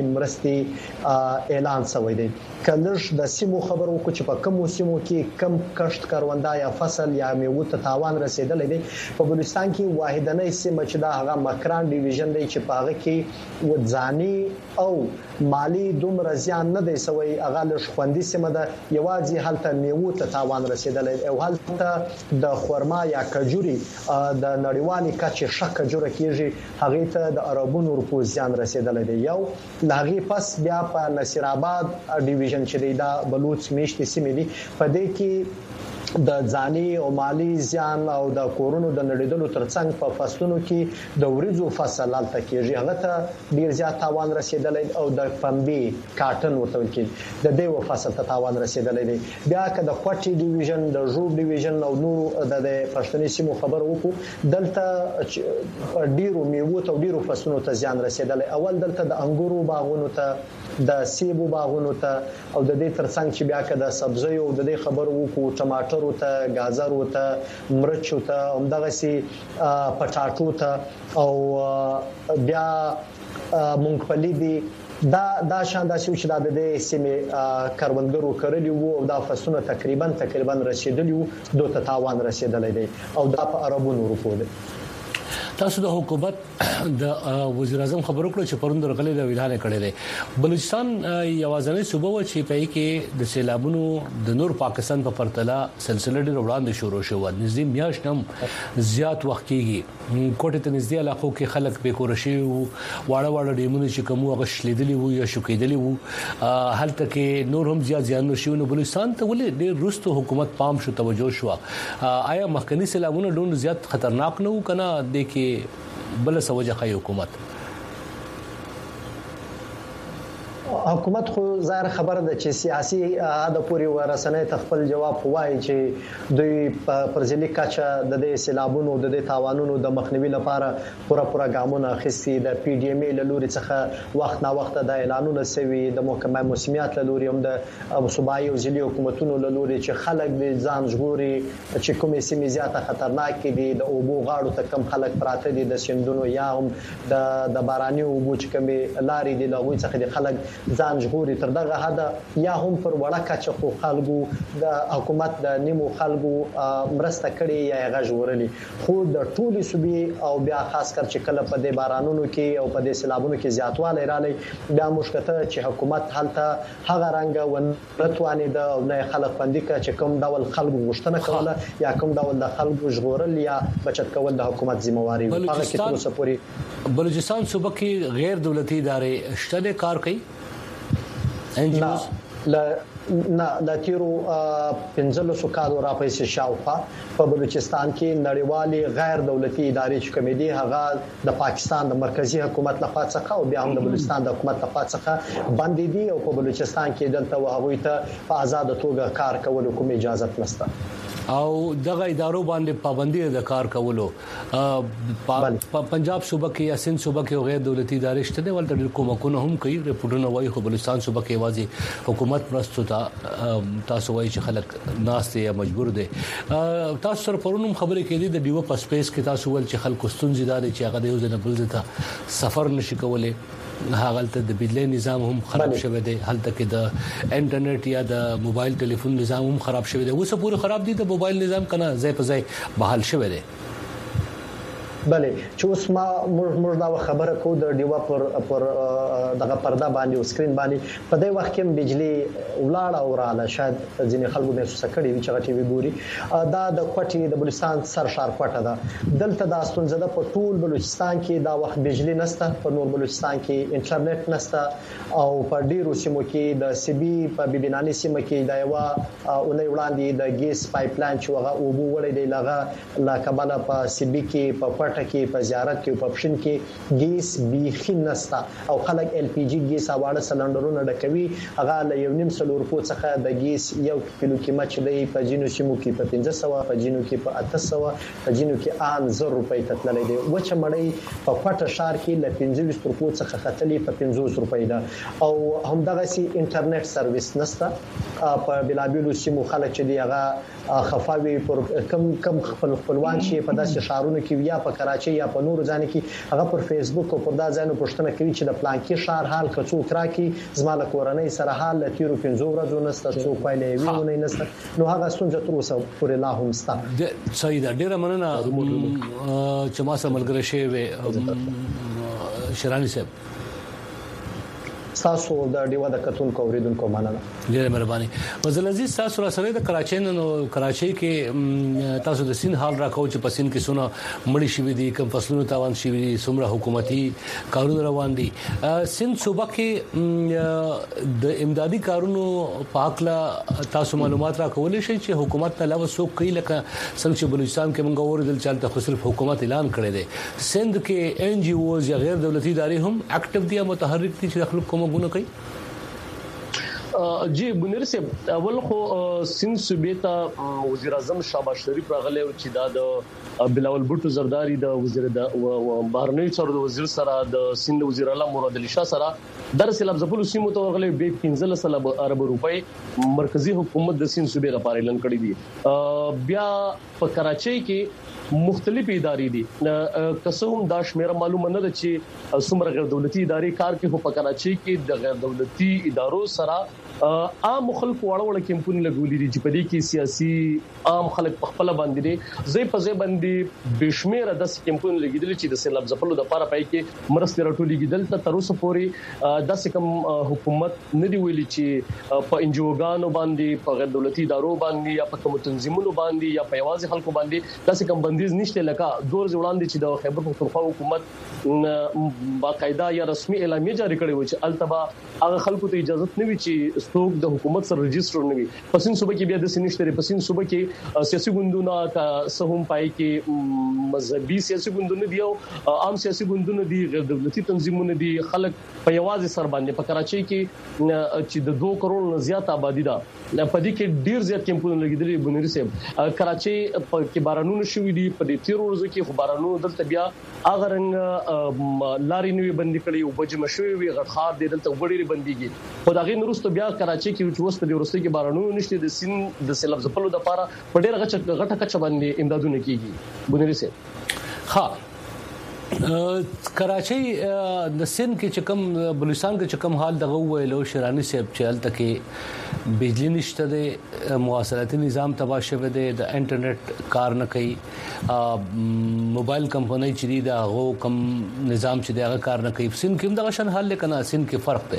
مرستې اعلان شوی دی کلهش د سیمو خبر وکړو چې په کوم سیمو کې کم کشت کاروندا یا فصل یا میوه ته تاوان رسیدلی دی په بلوچستان کې واحدنۍ سیمه چې دا هغه مکران ډیویژن دی چې په هغه کې وځاني او مالی دومره زیان نه دی سوی هغه له خوندې سیمه ده یوازې هلته میوه ته تاوان رسیدلی او هلته د خورما یا کجوري د نړیوالي کچې شک کجوره کیږي هغه ته د عربونو روپو زیان رسیدلی دی یو لاغي پس بیا په نصیر آباد ډیویژن چې دا بلوچ میشتي سیمه دي په دې کې د ځاني او مالی زیان او د کورونو د نړیدلو ترڅنګ په فصلونو کې د وریځو فصل لالته کېږي هغه ته ډیر زیات تاوان رسیدلی او د پنبې کاټن ورته کېږي د دې و فصل ته تاوان رسیدلی دی بیا که د کوټي ډیویژن د ژوب ډیویژن او نور د پښتني سیمو خبر وکړو دلته ډیرو میوه او ډیرو فصلونو ته زیان رسیدلی اول دلته د انګورو باغونو ته د سیبو باغونو ته او د دې ترڅنګ چې بیا که د سبزیو د دې خبر وکړو ټماټر ته گازر ته مرچ ته همدغه سي پټاټو ته او بیا مونږفلی دي دا دا شان د سوچ د دې سیمه کاروندګرو کړلی وو او دا فصلونه تقریبا تقریبا رسیدلی وو دوه تاوان رسیدلی دی او دا په عربونو روپو دی تاسو د حکومت د وزیر اعظم خبرو کړو چې پروند رغلې د ویلانه کړي دي بلوچستان یوازنۍ صوبه و چې په کې د سیلابونو د نور پاکستان په پرتله سلسله ډېر وړاندې شروع شو نږدې میاشت هم زیات وخت کېږي کوټه ته نږدې علاقو کې خلک به کورشي واړه واړه ډیمونه چې کوم هغه شلیدلی وو یا شوکېدلی وو هلته کې نور هم زیات زیان شو نو بلوچستان ته ولې ډېر رستو حکومت پام شو توجه شو آیا مخکنی سیلابونه ډېر زیات خطرناک نه وو کنه د کې بل سوجه خی حکومت حکومت خو ظاهر خبره ده چې سیاسي اده پوری ورسنه تخپل جواب وایي چې دوی پر ځلې کچا د دې سیلابونو د دې تاوانونو د مخنیوي لپاره پوره پوره ګامونه اخیستي د پی ډی ایم ای له لوري څخه وخت نا وخت د اعلانونو سوي د محکمه موسمیات له لوري هم د صوبایي او ځلي حکومتونو له لوري چې خلک د ځان ژغوري چې کومې سیمې زیاته خطرناک دي د اوبو غاړو ته کم خلک پراته دي د سیندونو یا هم د د باراني اوبو چې کومې لارې دي لغوي څخه د خلک ځان ژغوري تر دغه حد یا هم پر وړه کچه خو خلکو د حکومت د نیمو خلکو مرسته کړي یا غژورلي خو د ټولي صوبې او بیا خاص کر چې کله په دې بارانونو کې او په دې سیلابونو کې زیاتوالی رالی بیا مشکته چې حکومت حالته هغه رنګ ونرتواني د نه خلک باندې چې کوم ډول خلکو غوښتنه کوله یا کوم ډول د خلکو ژغورل یا بچت کول د حکومت ذمہواری وي هغه کې تر اوسه پورې بلوچستان صوبه کې غیر دولتي ادارې شته کار کوي نه لا نه د تیرو پنځلسو کالو راپېښ شاوخوا په بلوچستان کې نړیوالي غیر دولتي ادارې چې کومې دي هغه د پاکستان د مرکزی حکومت لخوا څخه او بیا هم د بلوچستان د حکومت لخوا څخه باندې دي او په بلوچستان کې دلته وهغوی ته په آزاد توګه کار کول کوم اجازه نشته او دغه ادارو باندې پابندي د کار کولو پنجاب صوبه کې یا سند صوبه کې غیر دولتي ادارې شته ولته ډېر کومکونه هم کوي ریپورتونه وايي خو بلوچستان صوبه کې واځي حکومت پرستو تاسو وايي چې خلک ناس ته یا مجبور دي تاسو سره پرونم خبرې کړې د ډیو په سپیس کې تاسو ول چې خلکو ستونزې داري چې هغه د یو ځنه بل ځای سفر نشي کولای هغه ته د بجلی نظام هم خراب شوی دی هلته کې د انټرنیټ یا د موبایل ټلیفون نظام هم خراب شوی دی اوس پوره خراب دي د موبایل نظام کنه ځای په ځای بحال شوی دی بله چې اوس ما موږ دا خبره کو د ډیوا پر پر دغه پرده باندې او سکرین باندې په دې وخت کې بجلی ولاړه او رااله شاید ځینې خلکو محسوس کړي وي چې غټي وی ګوري دا د کوټي د بلوچستان سر شار کوټه ده دلته د استونزه په ټول بلوچستان کې دا وخت بجلی نشته په نور بلوچستان کې انټرنیټ نشته او په ډیرو سیمو کې د سیبي په بیبیناني سیمه کې دا یو اونۍ وړاندې د ګیس پایپ لاین چې هغه اوبو وړي دی لغه لا کباله په سیبي کې په پټه کې په زیارت کې په پښین کې ګیس بیخي نستا او خلک ال پی جی ګیس اواړه سلندرونه ډکوي هغه له یو نیم سلور په څخه د ګیس یو کیلو کې مچ دی په جنو سیمو کې په پنځه سوه په جنو کې په اته سوه په جنو کې ان زر روپۍ تتللی دی وچه مړی په پټه شار کې له پنځه ویشت روپو څخه خطلې په پنځوس روپۍ ده او همدغه سي انټرنیټ سرویس نستا په بلابلو سیمو خلک چې دی هغه خفاوي پر کم کم خپل خپلوان شي په داسې شارونو کې یا په کراچي یا په نورو ځان کې هغه پر فیسبوک او پر دا ځانو پښتنه کوي چې د پلان کې شهر حال کڅو تراکي زماله کورنۍ سره حال تیرو پنځو ورځو نسته څو پایلې ویونه نسته نو هغه ستونزه تر اوسه پورې لا هم سته د سید ډیره مننه چې ما سره ملګری شوی شرانی صاحب تاسو د ډیوا د کتون کوریدونکو مننه ډیره مهرباني وزیر عزیز تاسو را سره د کراچۍ نو کراچۍ کې تاسو د سین حال راکو چې په سین کې سونه مړی شوی دي کوم فصلونو تاوان شوی دي سمره حکومتي کارونه روان دي سین صوبه کې د امدادي کارونو پاکلا تاسو معلومات راکول شي چې حکومت نه علاوه څوک کوي لکه څنګه چې بلوچستان کې موږ اوریدل چلته خو صرف حکومت اعلان کړی دی سند کې ان جی اوز یا غیر دولتي ادارې هم اکټیو دي متحرک دي چې خلک کوم غونه کوي جی بنیر صاحب اول خو سند صوبې ته وزیر اعظم شهباز شریف راغلی چې دا د بلاول بوټو زرداری د وزیر د بهرنی چارو د وزیر سره د سند وزیر اعلی مراد علي شاه سره در سیلاب زپلو سیمو ته ورغلی به پنځه سلب ارب روپۍ مرکزی حکومت د سند صوبې لپاره اعلان کړی دی بیا په کراچۍ کې مختلف ادارې دي قسم دا شمیره معلومه نه ده چې څومره غیر دولتي ادارې کار کوي په کراچۍ کې د غیر دولتي ادارو سره عام خلک وړ-وړ کیمپونه لګولې دي چې په دې کې سیاسي عام خلک په خپل باندې دي زې په زې باندې بشمیره د کیمپونه لګیدل چې د سیلاب ځپلو د لپاره پای کې مرستې راټولېږي ته تر اوسه پورې د کوم حکومت نه دی ویلي چې په انجوګانو باندې په غیر دولتي ادارو باندې یا په کوم تنظیمونو باندې یا په یوازې خلکو باندې د کوم بندیز نشته لکه دور ځوړاندې چې د خیبر پختونخوا حکومت باقاعده یا رسمي اعلامیه جاری کړې و چې التبا هغه خلکو ته اجازه نه وی چې څوک د حکومت سره رجستر نه وي په سین صوبه کې بیا د سینشتري په سین صوبه کې سیاسي ګوندونه کا سهم پای کې مذهبي سیاسي ګوندونه دی او عام سیاسي ګوندونه دي غیر دولتي تنظیمونه دي خلک په یوازې سر باندې په کراچۍ کې چې د دوه کروڑ نه زیات آبادی ده په دې کې ډیر زیات کیمپونه لګیدلي بنوري صاحب کراچۍ په کې بارانونه شوې دي په دې تیر ورځو کې خو بارانونه دلته بیا اگر لاري نوې بندي کړې او بجم شوې وي غړخار دي دلته وړي بنديږي خو دا غي نورسته بیا کراچۍ کې چې وسته د ورسته کې بارانونه نشته د سین د سیلاب زپلو د لپاره په ډیر غټه غټه کچ باندې امدادونه کیږي بنوري صاحب ها کراچۍ د سین کې چې کوم بلوچستان کې چې کوم حال دغه ویلو شرانی صاحب چې هلته کې بجلی نشته د مواصلاتي نظام تباہ شوی دی د انټرنیټ کار نه کوي موبایل کمپنۍ چې دا غو کم نظام چې دغه کار نه کوي سین کې دغه شان حال لکنه سین کې فرق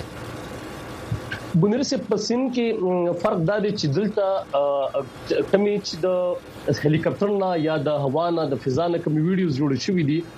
دی بنوري صاحب په سین کې فرق دا دی چې دلته کمی چې د هلیکاپټر نه یا د هوا نه د فضا نه کوم ویډیوز جوړ شوي دي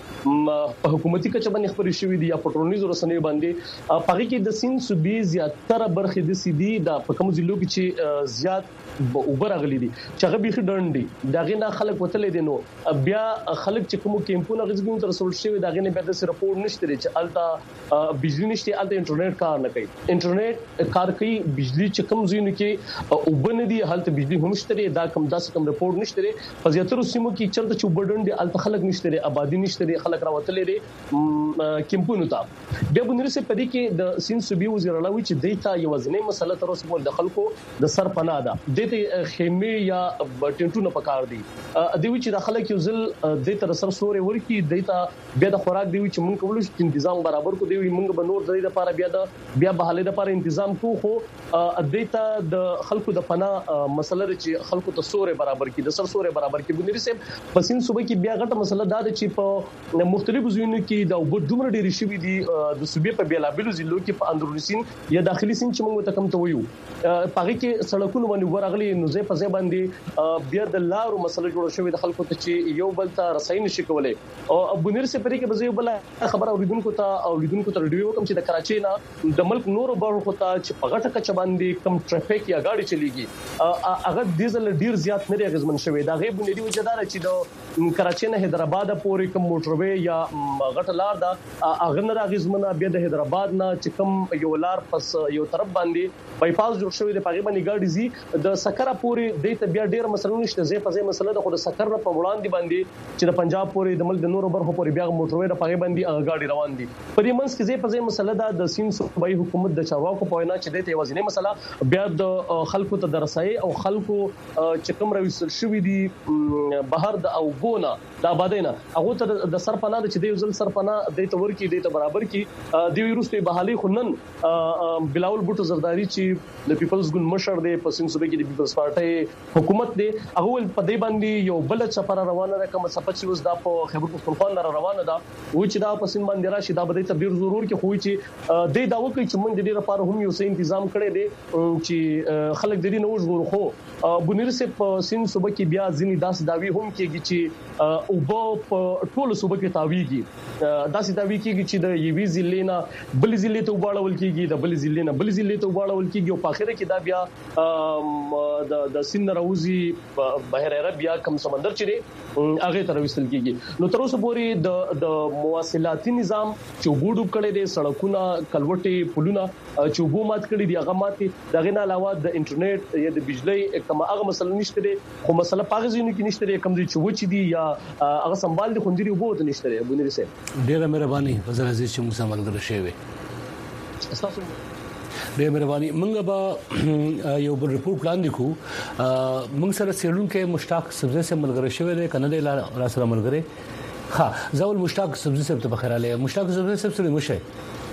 په حکومتي کچه باندې خبرې شوې دي یا پټرونیز رسنۍ باندې پاره کې د سین صوبې زیاتره برخې د سیدي د په کوم ځلو کې چې زیات اوبر غلي دي چې هغه به ډنډي داغه نه خلک وتلې دي نو بیا خلک چې کوم کیمپونه غزګون تر رسول شوی داغه نه بیا د رپورټ نشته چې الته بجلی نشته الته انټرنیټ کار نه کوي انټرنیټ کار کوي بجلی چې کوم زینو کې وبن دي الته بجلی هم شته دا کوم داس کوم رپورټ نشته په زیاتره سیمو کې چرته چې وبډن دي الته خلک نشته آبادی نشته خلک راوتلې دي کیمپونو ته بیا بنوري سه پدې کې د سین صوبې وزیر الله وی چې دیتا یو ځنې مسله تر اوسه د خلکو د سر پناه ده د خیمه یا ټینټونه پکار دي د وی چې د خلک یو ځل د تر سر سوري ورکی دیتا بیا د خوراک دی چې مونږ کولو چې تنظیم برابر کو دی مونږ به نور د لپاره بیا د بیا بهاله لپاره تنظیم کو خو دیتا د خلکو د پناه مسله چې خلکو ته سوري برابر کی د سر سوري برابر کی بنوري سه پسین صوبې کې بیا غټه مسله دا چې په مختلفو ځایونو کې د وبد دومره ډېری شوی دي د صوبې په بیلابلو ضلعو کې په اندرونی سین یا داخلي سین چې موږ ته کم ته ویو پاره کې سړکونو باندې ورغلي نو زه په ځای باندې بیا د لارو مسله جوړ شوې د خلکو ته چې یو بل ته رسائی نشي کولای او بنیر سه پرې کې بزې بل خبر اوریدونکو ته اوریدونکو ته ریډیو کوم چې د کراچۍ نه د ملک نورو برخو ته چې په غټه کچ باندې کم ټریفیک یا گاډي چلیږي هغه ډیزل ډیر زیات نه غزمن شوی دا غي بنیادی وجدار چې د کراچۍ نه حیدرآباد پورې کوم موټروي یا غټه لار دا اغه نه راغزمنه بیا د حیدرآباد نه چې کوم یو لار پس یو طرف باندې بای پاس جوړ شوی د پاګې باندې ګاډي زی د سکره پورې د ته بیا ډیر مسلې نشته زی په ځای مسله د خود سکر په وړاندې باندې چې د پنجاب پورې د ملک د نورو برخو پورې بیا موټروي د پاګې باندې ګاډي روان دي په دې منځ کې زی په ځای مسله دا د سین صوبایي حکومت د چارواکو په وینا چې د ته وزنه مسله بیا د خلکو ته درسای او خلکو چې کوم رويسل شوی دي بهر د او ګونه د آبادینا هغه ته د سرپناه چې د یو ځل سرپناه د تور کې د برابر کې د ویروسته بحالي خنن بلاول بوټو زرداری چې د پیپلز ګوند مشر دی په سین صوبې کې د پیپلز پارټي حکومت دی هغه په دې باندې یو بل چپره روانه ده کوم صفت چې اوس د په خیبر پختونخوا نه روانه ده و چې دا په سین باندې راشي دا به تر ډیر ضرور کې خو چې د دا وکړي چې موږ د دې لپاره هم یو څه تنظیم کړی دی چې خلک د دې نو ژغور خو بنیر سه په سین صوبې کې بیا ځینی داس داوی هم کېږي چې او په ټول صوبې کې تاویږي داسې داوی کېږي چې د یوې ضلع نه بل ضلع ته وباړول کېږي د بل ضلع نه بل ضلع ته وباړول کېږي او په اخر کې دا بیا د د سین راوزی بحر عرب یا کم سمندر چره هغه تر وصل کېږي نو تر اوسه پورې د د مواصلاتي نظام چې وګړو کړي دي سړکونه کلوټي پلونه چې وګو مات کړي دي هغه ماتي دغه نه علاوه د انټرنیټ یا د بجلی کوم هغه مسله نشته دي خو مسله پاغزینو کې نشته دي کوم دي چې وچی دي یا هغه سنبال دي خوندري وبوت نشته دي بنری سه ډیره مهرباني وزیر عزیز چې موږ سره ملګری شوي تاسو ډیره مهرباني موږ به یو بل ریپورت پلان لیکو موږ سره سیړونکو مشتاق سبزه سره ملګری شوی دی کنه د را سره ملګری ها زول مشتاق سبزه سره ته بخیر علي مشتاق سبزه سره مشه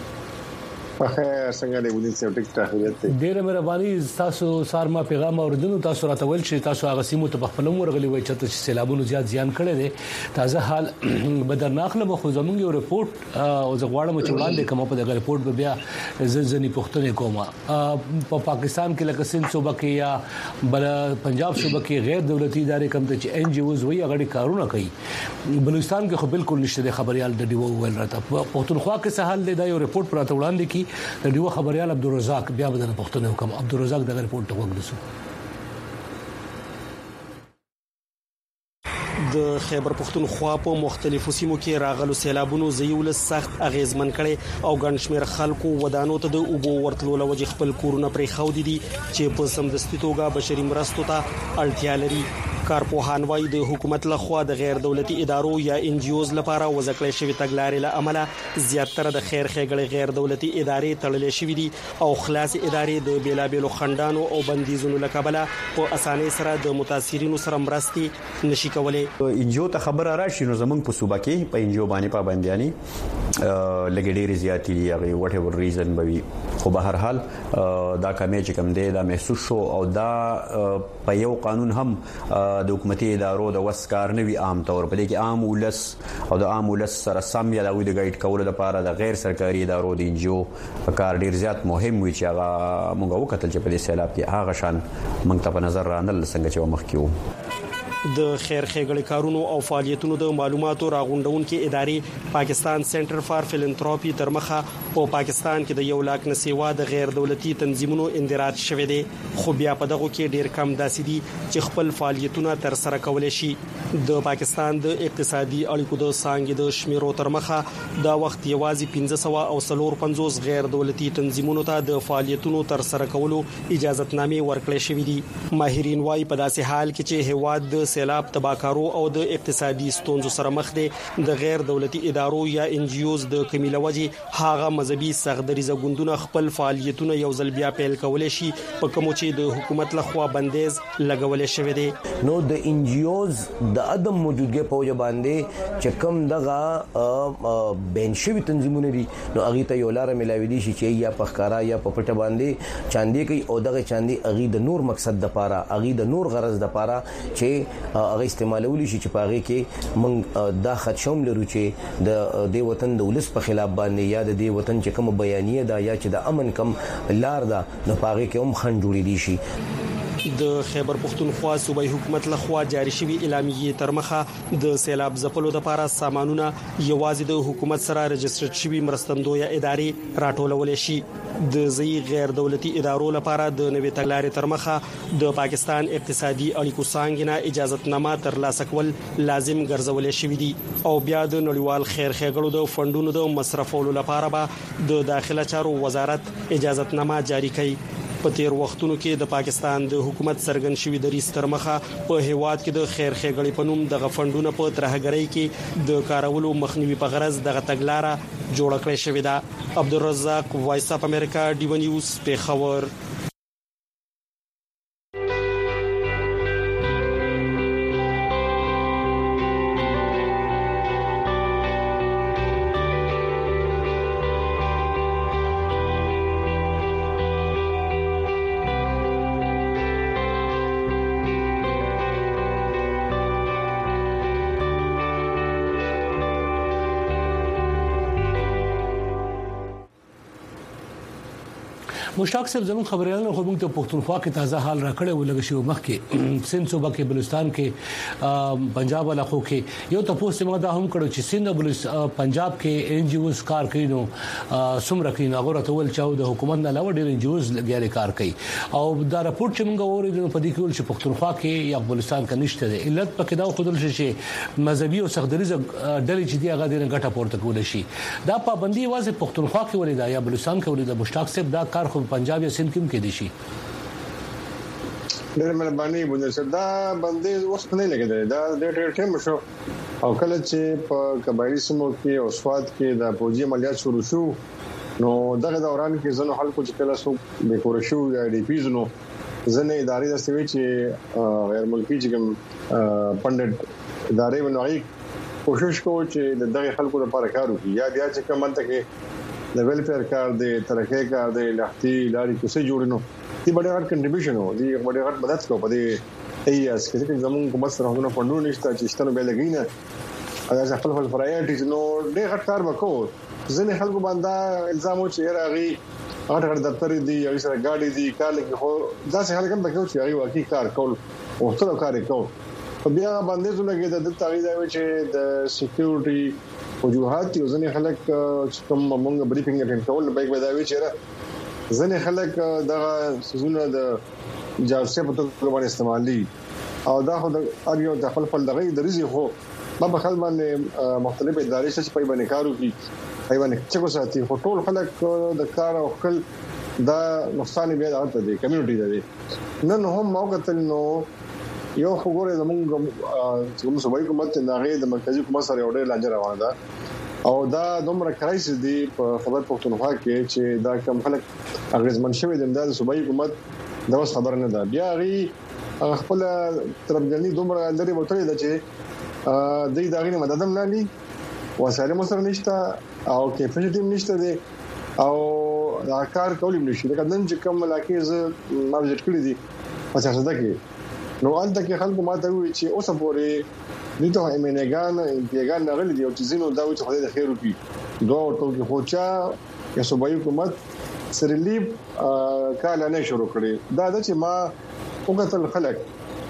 بخیر څنګه دی ولین سیو ټیک تحویت ډیره مهرباني تاسو سارما پیغام اوردنو تاسو راته ول چې تاسو هغه سیمو ته خپل ورغلی وای چې سیلابونو زیات زیان کړي دي تازه حال بدرناخ له خو زموږ یو ریپورت او زغواړم چې وړاندې کوم په دغه ریپورت به بیا ځنځنی پښتنې کومه په پاکستان کې لکه سند صوبه کې یا بل پنجاب صوبه کې غیر دولتي ادارې کوم ته چې ان جی اوز وی هغه کارونه کوي بلوچستان کې خو بالکل نشته خبريال د ډیو ویل راته پښتونخوا کې سهال دی دا یو ریپورت پراته وړاندې کی د دیو خبريال عبدالرزاق بیا بدن پښتنو کوم عبدالرزاق د ریپورت وګورئ. د خیبر پختونخوا په مختلفو سیمو کې راغلو سیلابونو زیول سخت اغیزمن کړي او ګڼ شمېر خلکو ودانو ته د اوبو ورتلو لوجه خپل کورونه پرې خو دي چې په سمدستي توګه بشري مرستو ته اړتیا لري. کارپوهان وايي د حکومت لخوا د غیر دولتي ادارو یا ان جی اوز لپاره وزکړې شوی تګلارې له عمله زیاتره د خیر ښېګړې غیر دولتي ادارې تړلې شوې دي او خلاص ادارې د بیلابېلو خندانو او بندیزونو له کبله په اسانۍ سره د متاثرینو سره مرستې نشي کولای. ان جی او ته خبر راشي نو زمونږ په صوبه کې په ان جی او باندې پابندیانی لګډېری زیاتې دي هغه وټ ایور ریزن بوي خو به هر حال دا کمې چې کم دی دا محسوس شو او دا په یو قانون هم د حکومتي ادارو د وسکار نوي عام تور په دې کې عام ولس او د عام ولس سره سم یا د ګایډ کولو لپاره د غیر سرکاري ادارو د ان جی او په کار ډیر زیات مهم وي چې هغه موږ وکتل چې په دې سیلاب کې هغه شان موږ ته په نظر رانل څنګه چې مخ کیو. د خیر ښېګړې کارونو او فعالیتونو د معلوماتو راغونډونکو ادارې پاکستان سنټر فار فیلانتروپي تر مخه په پاکستان کې د یو لاک نسیوا د غیر دولتي تنظیمونو اندراج شوه دي خو بیا په دغه کې ډیر کم داسې دي چې خپل فعالیتونه تر سره کولای شي. د پاکستان د اقتصادي اړیکو د څنګه د شمیرو تر مخه دا وخت یوازې پنځه سوه او څلور پنځوس غیر دولتي تنظیمونو ته د فعالیتونو تر سره کولو اجازهتنامې ورکړې شوې دي. ماهرین وايي په داسې حال کې چې هواد د سیلاب تباکارو او د اقتصادي ستونزو سره مخ دي د غیر دولتي ادارو یا ان جی اوز د کمیله وجې هاغه مذهبي سغدریزه ګوندونه خپل فعالیتونه یو ځل بیا پیل کولای شي په کوم چې د حکومت لخوا بندیز لګولې شوې دي. نو د ان جی اوز د عدم موجودګۍ په وجه باندې چې کوم دغه بین شوی تنظیمونه دي نو هغه ته یو لار ملاوي دي چې یا په ښکارا یا په پټه باندې چاندي کوي او دغه چاندي هغه د نور مقصد د پاره هغه د نور غرض د پاره چې هغه استعمالولي شي چې پاغه کې موږ دا خدشوم لرو چې د دې وطن د ولس په خلاف باندې یا د دې وطن چې کوم بیانیه دا یا چې د امن کم لار دا نو پاغه کې هم خن جوړې دي شي. د خیبر پختونخوا صوبایي حکومت لخوا جاری شوی اعلامیه تر مخه د سیلاب ځپلو لپاره سامانونه یوازې د حکومت سره رجسټر شوی مرستندویه ادارې راټولول شي. د ځای غیر دولتي ادارو لپاره د نوې تګلارې تر مخه د پاکستان اقتصادي اړیکو څنګه اجازهتنامه ترلاسه کول لازم ګرځول شوی دي او بیا د نړیوال خیر ښېګړو د فندونو د مصرفولو لپاره به د داخله چارو وزارت اجازهتنامه جاری کړي. په تیر وختونو کې د پاکستان د حکومت سرګن شوی د ریس تر مخه په هیواد کې د خیر ښېګړې په نوم د غفندونو په ترهګرۍ کې د کارولو مخنیوي په غرض د تګلارې جوړ کړې شوې ده. عبدالرزاق وایس اپ امریکا ډیو نیوز پیښور. مشتاق صاحب زمون خبريالانو خو موږ ته پښتونخوا کې تازه حال راکړی ولګ شو مخکې سند صوبه کې بلوچستان کې پنجاب علاقو کې یو تاسو موږ دا هم کړو چې سند بلوچ پنجاب کې ان جی اوز کار کوي نو سمره کې نو غوړه تول چاو د حکومت نه علاوه ډېر ان جی اوز لګیاري کار کوي او دا راپورټ چې موږ وریدو په دې کې ول چې پښتونخوا کې یا بلوچستان کې نشته دی علت پکې دا خودل شي چې مذهبي او سخدریزه ډلې چې دی هغه د ګټه پورته کول شي دا پابندي واځي پښتونخوا کې ولیدا یا بلوچستان کې ولیدا مشتاق صاحب دا کار خو پنجاب یا سند کې دي شي. ډېر مهرباني بونه صدا باندې وخت نه لګیدل دا ډېر ټیم شو او کله چې په قبایلی سیمو کې او سواد کې د پوجي عملیات شروع شو نو دغه دوران کې زنو خلکو چې کله سو د کورشو یا ډي پی زنو ځنې ادارې د سوي چې غیر ملکی چې کوم پندت ادارې ونوي کوشش کوي چې دغه خلکو لپاره کار وکړي یا بیا چې کوم منطقه د ویلفیر کار دی ترقه کار دی لختي لاري کوسه جوړنو دي ډېر غټ کنټریبیوشن وو دي ډېر غټ مدد کو په دې ایاس کې چې زموږ حکومت سره غوښنه فندونه نشته چې ستنو به لګینه اګه خپل خپل فرایټیز نو ډېر غټ کار وکړو ځنې خلکو باندې الزام و چې راغي غټ غټ دفتر دي او سره ګاډي دي کار لکه خو ځکه هغه کوم دغه چې هغه واقعي کار کول او ټول کار وکړو بیا باندې زونه کې د تعویض او چې د سکیورټي وجوهات یو ځنې خلک چې کوم موږ بریفینګ اټینډ کول به دا وی چې ځنې خلک د سيزونه د جارسه په توګه باندې استعمالي او دا خو د اړیو د خپل خپل دغه د رزق خو ما په خپل باندې مختلف ادارې چې په باندې کارو کوي په باندې چې کو ساتي خو ټول خلک د کار او خپل دا نقصان بیا راته دي کمیونټي دي نن هم موقتل نو یو خبره زموږ چې موږ صوبایي حکومت نه غي د مرکزی حکومت سره وړه لاندې روانه ده او دا دومره کرایسس دي په خبر پښتونخوا کې چې دا کم خلک اغیزمن شوی د امداد صوبایي حکومت دا خبر نه ده بیا غي خپل تربګنی دومره لري وته ده چې د دې دغه مدد هم نه لري وسایل مو سره نشته او کیپاسټی هم نشته دي او دا کار کولم نشي دا نن چې کوم ملاکیز ما وزټ کړی دي په څه ده کې نو انت کې خلکو ماته وی چې اوس پورې دې ته ایمنګان پیغام نغلی دی او چې زینو دا وي چې خدای د خیر وکړي دوه ورته کې خوچا یا صوبایي حکومت سرلیب کال نه شروع کړی دا د چې ما وګتل خلک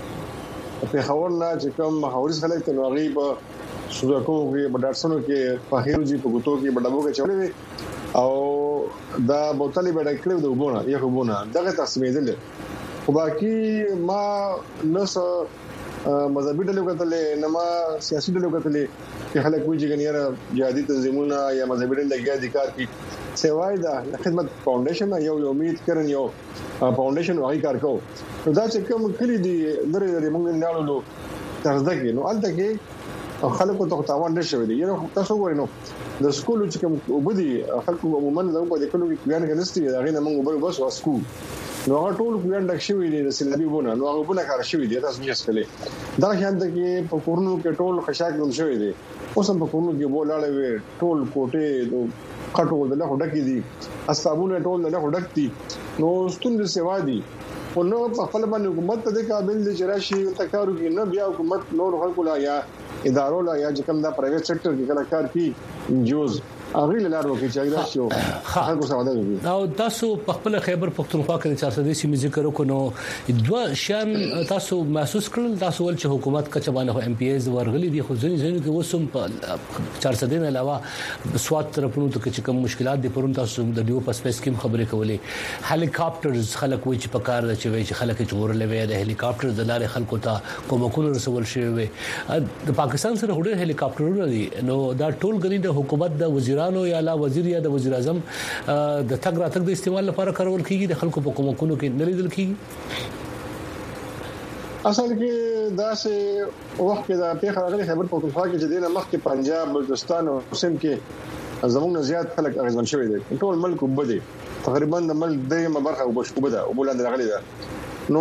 په خبرنا چې کوم حوارث خلک ته نوغي په سوزاکو کې بډارسنو کې په هیروجي په ګوتو کې بډابو کې چولې او دا بوتلې بډای کړو د وبونه یو وبونه دغه تقسیمېدل خو باقي ما نس مذهبي ډلې کتلې نه ما سیاسي ډلې کتلې چې خلک وایي چې ګنيره جهادي تنظیمونه یا مذهبي ډلې لګیا دي کار کوي سیوای دا خدمت فاونډیشن یو یو امید کرن یو فاونډیشن وايي کار کوي دا چې کوم کلی دي لري لري موږ نه لولو ترځه کې نو الته کې خلکو ته تاوان نشوي دي یو تاسو وګورئ نو د سکول چې کوم وبدي خلکو عموما د په کلو کې بیان غنستي دا غینه موږ وبر بس واسکو نو هغه ټول بیان ډک شوی دي د سیلابي بونه نو هغه بونه کار شوی دي تاسو یې سکلې دا شانت کې په کورنو کې ټول خشاک دم شوی دي اوس هم په کورنو کې بولاړې وي ټول کوټه کټو د له هډک دي استابونه ټول له هډک دي نو ستوند سیوا دي نو په خپل باندې حکومت ته قابل دي چې راشي تکارو کې نه بیا حکومت نور خلکو لا یا ادارو لا یا چې کوم دا پرایویټ سېکټر کې کله کار کوي جوز اغه لارو کې چې دا شو خلکو سره ده او تاسو په خپل خیبر پختونخوا کې چارسده سیمې ذکر وکړو دوه شان تاسو محسوس کړل تاسو ول چې حکومت کچبانه هم پی ایز ورغلي دي خو ځینې ځینې کې وسوم په چارسده نه علاوه سواد طرفونو ته چې کوم مشکلات دي پرون تاسو د دیو په سپیس کې خبرې کولې هلیکاپټرز خلک وایي چې په کار د چوي چې خلک چورلې وي د هلیکاپټر د لارې خلکو ته کومکونه رسول شوی وي د پاکستان سره هډر هلیکاپټرونه دي نو دا ټول غني د حکومت د وزیرانو یا لا وزیر یا د وزیر اعظم د تګ راتګ د استعمال لپاره کارول کیږي د خلکو په کومکونو کې نه لیدل کیږي اصل کې دا سه وخت کې دا په خبره خبر پښتونخوا کې چې دینه مخ کې پنجاب بلوچستان او سند کې زموږ زیات خلک اغیزمن شوی دي ټول ملک وبدي تقریبا د ملک دغه برخه وبده او بلند راغلي ده نو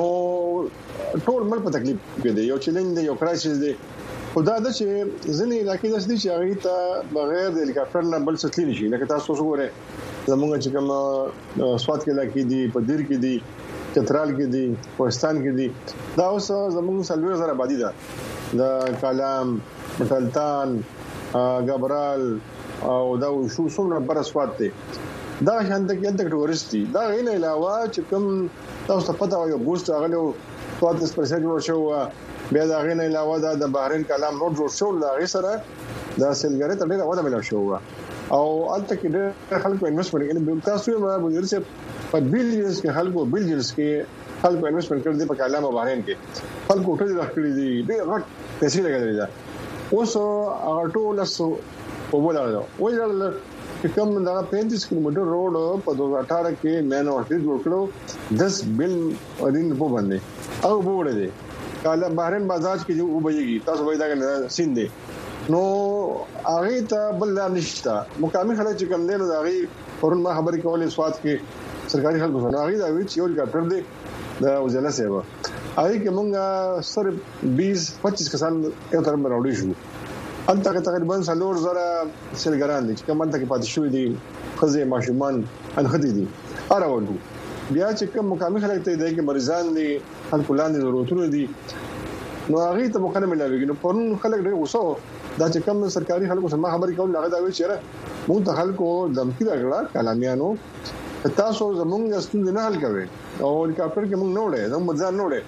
ټول ملک په تکلیف کې دي یو چیلنج دی یو کرایسس دی خدا د چې ځنې علاقې د دې چې هغه ته بغیر د هلیکاپټر نه بل څه تللی نشي لکه تاسو وګورئ زموږ چې کوم سواد کې علاقې دي په دیر کې دي چترال کې دي پاکستان کې دي دا اوس زموږ سلوي زره آبادی ده د کالام مټلتان غبرال او دا شو څومره بر سواد ته دا شانت کې د ټورستي دا غینه علاوه چې کوم تاسو ته پته وایو ګوست غلو سواد د سپیشل شو بیا دا غینه علاوه دا د بحرین کلام نور جوړ شو لا غي سره دا سلګری ته ډیره وده ملو شو او الته کې ډېر خلکو انویسټمنټ کوي تاسو یې ما بوزر سه په بلډینګز کې خلکو بلډینګز کې خلکو انویسټمنټ کړی په کلام او بحرین کې خلکو ټول راکړي دي ډېر غټ پیسې لګولې ده اوس هغه ټول سو په ولاړو وایي چې کوم دا پینځه کیلومتر روډ په دوه هزار اٹھارہ کې مین اورټ جوړ کړو دس بل اورین په باندې او وګوره دي کاله بحرین بازار کې جو وبېږي تاسو وایي دا سین دي نو هغه ته بل لار نشته مقامي خلک چې کوم دي نو هغه پرون ما خبرې کولې سواد کې سرکاري خلکو سره هغه دا وی چې یو هلیکاپټر دی د وزلا سیوا هغه کې مونږه صرف بیس پچیس کسان یو طرف راوړي شو انته تقریبا څلور زره سلګران دي چې کوم انته کې پاتې شوې دي خزه ماشومان انخدي دي اراوندو بیا چې کوم مقامي خلک ته دی کې مریضان دي خلکو لاندې ضرورتونه دي نو هغه ته مخنه ملاويږي نو پرون خلک ډېر غوسه دا چې کوم سرکاري خلکو سره خبرې کوي هغه دا وی چې مونږ ته خلکو دمکی راغلا کلامیانو تاسو زمونږ ستونزې نه حل کوي او هلیکاپټر کې مونږ نه وړي زموږ ځان نه وړي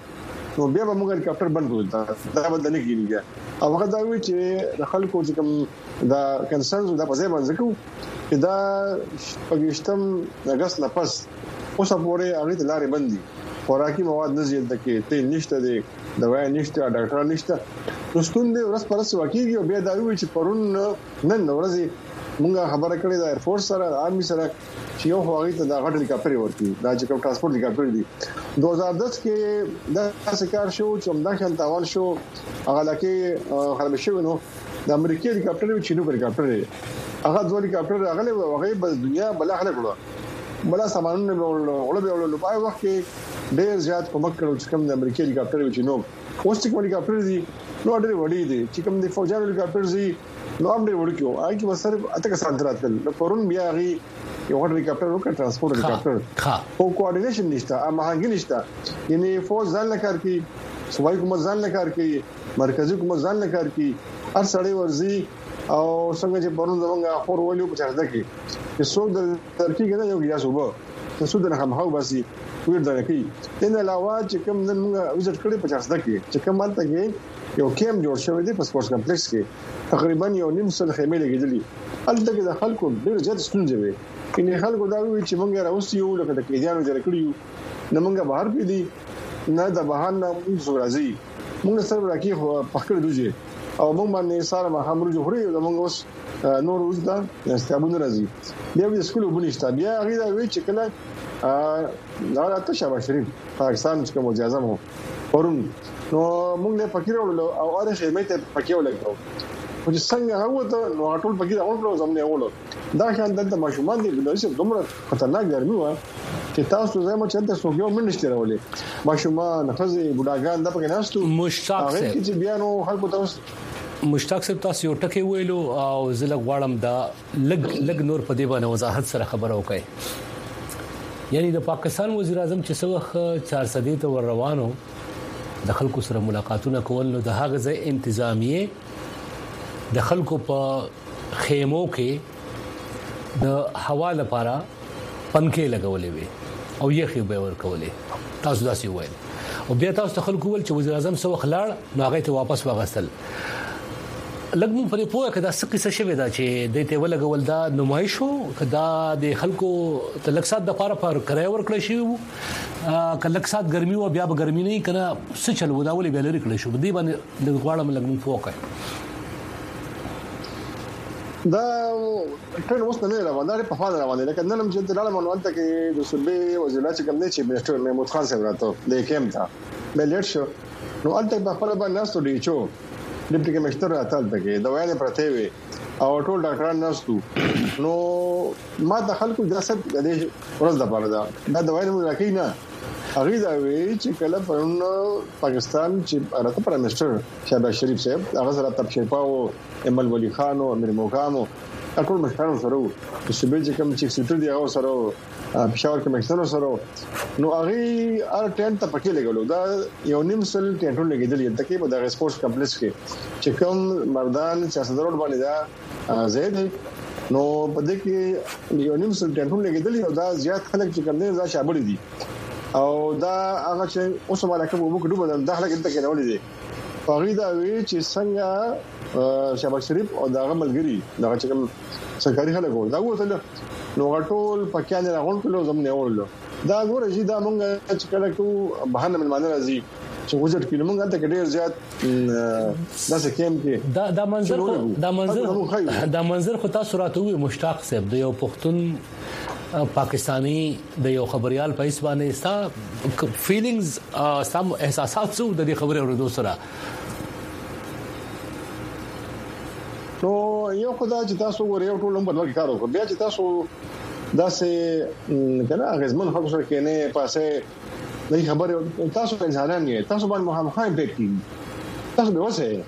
نو بیا به موږ هلیکاپټر بند کړو دا به نه کیږي او هغه دا وی چې د خلکو چې کوم دا کنسرنز دا په ځای باندې کوي چې دا پګشتم اگست نه پس اوس پورې هغه ته لارې بندي خوراکي مواد نه زیات دکې تیل نشته دی دوا نشته ډاکټر نشته نو ستوند ورځ پر ورځ واقعي او بیا دا وی چې پرون نن ورځ موږ خبره کړې د ایر فورس سره آرمي سره چې یو هغه ته د غټ هلیکاپټر ورکی دا چې کوم ترانسپورت هلیکاپټر دي دوه هزار دس کې دا څه شو چې موږ داخل تاوان شو هغه لکه خراب شو نو د امریکای هلیکاپټر او چینو هلیکاپټر هغه دوه هلیکاپټر هغه هغه بل دنیا بل خلک کړو بل سامانونه وړل به وړل په وخت کې ډېر زیات کومک کړو چې کوم د امریکای هلیکاپټر او چینو اوس چې کوم هلیکاپټر دي نو ډېر وړي دي چې کوم د فوجي هلیکاپټر دي نو هم ډېر وړي کیو آی کی وسره اته کسان دراتل نو پرون بیا غي یو هلیکاپټر وکړ ترانسپورت هلیکاپټر ها او کوارډینیشن نشته ا مهنګ نشته یعنی فوج ځان لکار کی صوبایي حکومت ځان لکار کی مرکزی حکومت ځان لکار کی هر سړی ورزي او څنګه چې پرون زمونږه خور ویلو په چارده کې چې څو د ترکی کې یو ګیا صوبه څه سود نه هم هاو باسي ویر درکې ان علاوه چې کوم نن موږ وزټ کړی په چارده کې چې کوم مالته کې یو کیم جوړ شوی دی په سپورتس کمپلیکس کې تقریبا یو نیم سل خیمه لګیدلې هلته کې د خلکو ډېر زیات ستونزې وي کله خلکو دا وی چې موږ راوستیو لکه د کېدانو جوړ کړیو نه موږ بهر پی دي نه د بهر نه موږ راځي موږ سره راکی پخکړ دوجه او موږ باندې ساره ما هم رجو خوري او موږ اوس نور اوس دا استعمال راځي بیا د سکول وبنيشته بیا غي دا وی چې کله ا دا ته شابه شریف پاکستان چې کوم اجازه مو ورون نو موږ نه فکر وړو او اړه خدمت ته پکې ولګو او چې څنګه هغه ته نو ټول پکې اول پرو زمونه اول دا خان دلته ماشومان دي نو چې دومره خطرناک ګرمي و چې تاسو زموږ چې ته سوګیو منشتي راولې ماشومان خزي بډاګان د پکې ناستو مشتاق هغه چې بیا نو خلکو تاسو مشتاق صاحب تاسو یو ټکی ویلو او زلګ غواړم دا لګ لګ نور په دی باندې وضاحت سره خبره وکړي یعنی د پاکستان وزیر اعظم چې څوخ چار سدي ته ور روانو د خلکو سره ملاقاتونه کول نو د هغه ځای انتظامیه د خلکو په خیمو کې د هوا لپاره پنکې لګولې وي او یې خې به ور کولې تاسو داسې وایي او بیا تاسو خلکو ول چې وزیر اعظم څوخ لاړ نو هغه ته واپس واغستل لګمون په دې پوهه کدا څه قصه شوه دا چې د ته ولګول دا نمایشو کدا د خلکو تلکسات د پاره پر کرای ور کړی شو کلکسات ګرمي او بیا به ګرمي نه کنه څه چل ودا ولې بیل لري کړی شو دی باندې د غواړم لګمون پوهه دا ټرین اوس نه روان دی په فاده روان دی لکه نن هم چې دلاله مونږ ته کې د صوبې وزیر چې کوم نه چې منسټر محمود خان صاحب راته د کېم تا مې لیټ شو نو الته په خپل باندې ناستو دی چو ډیپټي کمشنر راته کې دا وایي پرته وي او ټول ډاکټران ناستو نو ما د خلکو د سب د ورځ د پاره دا دا د وایي موږ راکې نه هغه دا وی چې کله پرون پاکستان چې راته پرائم منسٹر شهباز شریف صاحب هغه سره تبشیر پاو امل ولی خان او امیر موقامو ټول مشرانو سره چې سبل چې کوم چیف سیکریټری دی هغه سره پېښور کمشنر سره نو هغه ار ټین ته پکې لګولو دا یو نیم سل ټینټون لګیدل د کې په د سپورتس کمپلیکس کې چې کوم مردان چې صدر باندې دا زید نو په دې کې یو نیم سل ټینټون لګیدل او دا زیات خلک چې کوم نه شامل دي او دا هغه چې اوس مالکه وو کې ډوبل داخله کې ته کېنولې دي فغیدا وی چې څنګه شهباز شریف او دا ملګری دا چې کوم سرکاري خلک وو دا وته نو غټول پکې نه راغون کلو زمونه اورلو دا ګوره چې دا مونږ چې کله کو بهانه من مانه راځي چې وزټ کینو مونږ ته ډېر زیات دا څه کېم کې دا دا منظر دا منظر دا منظر خو تاسو راته وي مشتاق صاحب د یو پښتون پاکستانی د یو خبريال په اسبانه ستا فیلینګز سم احساسات څو د دې خبره ورو سره نو یو خدای چې تاسو ورې ټول هم بدل کارو کوي بیا چې تاسو دا سه کنه غزمن خلکو سره کې نه پاسه نه خبره تاسو انسانان یې تاسو باندې مخامخ پېټی تاسو به وسه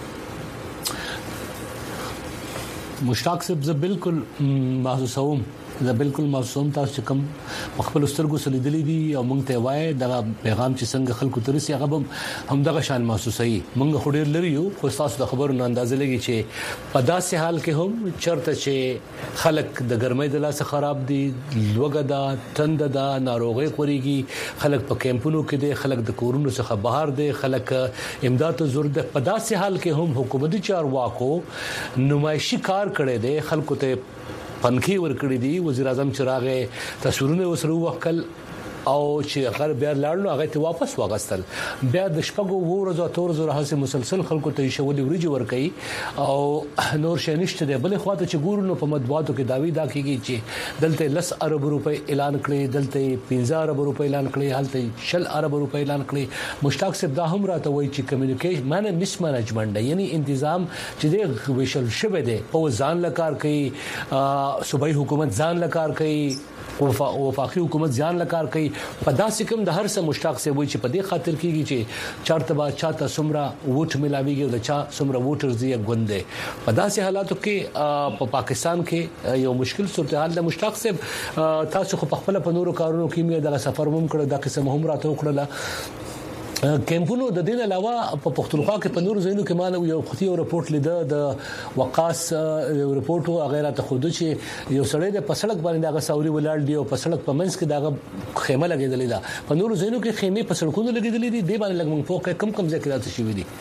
مشتاق صاحب زه بالکل محسوسوم دا بالکل معصوم تاسو کوم خپل سترګو سلیدلې دي او مونږ ته وایي دا پیغام چې څنګه خلکو ترسي هغه هم دغه شان محسوسي مونږ خډیر لري یو خو تاسو د خبرو اندازې لګي چې په داسې حال کې هم چرته چې خلک د ګرمۍ د لاس خراب دي لوګه دا تند دا ناروغي خوريږي خلک په کیمپونو کې دي خلک د کورونو څخه بهر دي خلک امداد ضرورت په داسې حال کې هم حکومتي چارواکو نمایشي کار کړي دي خلکو ته پنکي ورکړي دي وزیر اعظم چراغه تصویرونه وسره وکړل او چې غیر بیا لاړنو هغه ته واپس واغستل بیا د شپږو ورځو تور زره هڅه مسلسل خلکو ته شولې وريجي ورکړي او نور شنيشته دی بل خواته چې ګورنو په مطبوعاتو کې داوی دا کیږي چې دلته لس ارب روپے اعلان کړي دلته پنځه ارب روپے اعلان کړي هلته شل ارب روپے اعلان کړي مشتاق صاحب دا هم راته وایي چې کمیونیکیشن معنی مس مینجمنت یعنی تنظیم چې د ویشل شوه دی په ځان لکار کوي صوبایي حکومت ځان لکار کوي وفاقي حکومت ځان لکار کوي په داسې کوم د هر څه مشتاق سي وي چې په دې خاطر کیږي چې چارته با چاته سمرا ووټ ملاويږي او د چا سمرا ووټرز دی غوندې په داسې حالاتو کې په پاکستان کې یو مشکل صورتحال د مشتاق سي تاسو خو په خپل په نورو کارونو کې مې د سفر مم کړ د قسم هم راته وکړه کیمپونو د دین علاوه په پښتونخوا کې په نور ځایونو کې مال یو خطي او رپورت لیده د وقاص رپورت او غیره ته خود چې یو سړی د پسړک باندې هغه ساوري ولاړ دی او پسړک په منځ کې دغه خیمه لګیدلې ده په نور ځایونو کې خیمه په سړکونو لګیدلې دي د باندې لګم فوق کم کم ځکه راځي شوې دي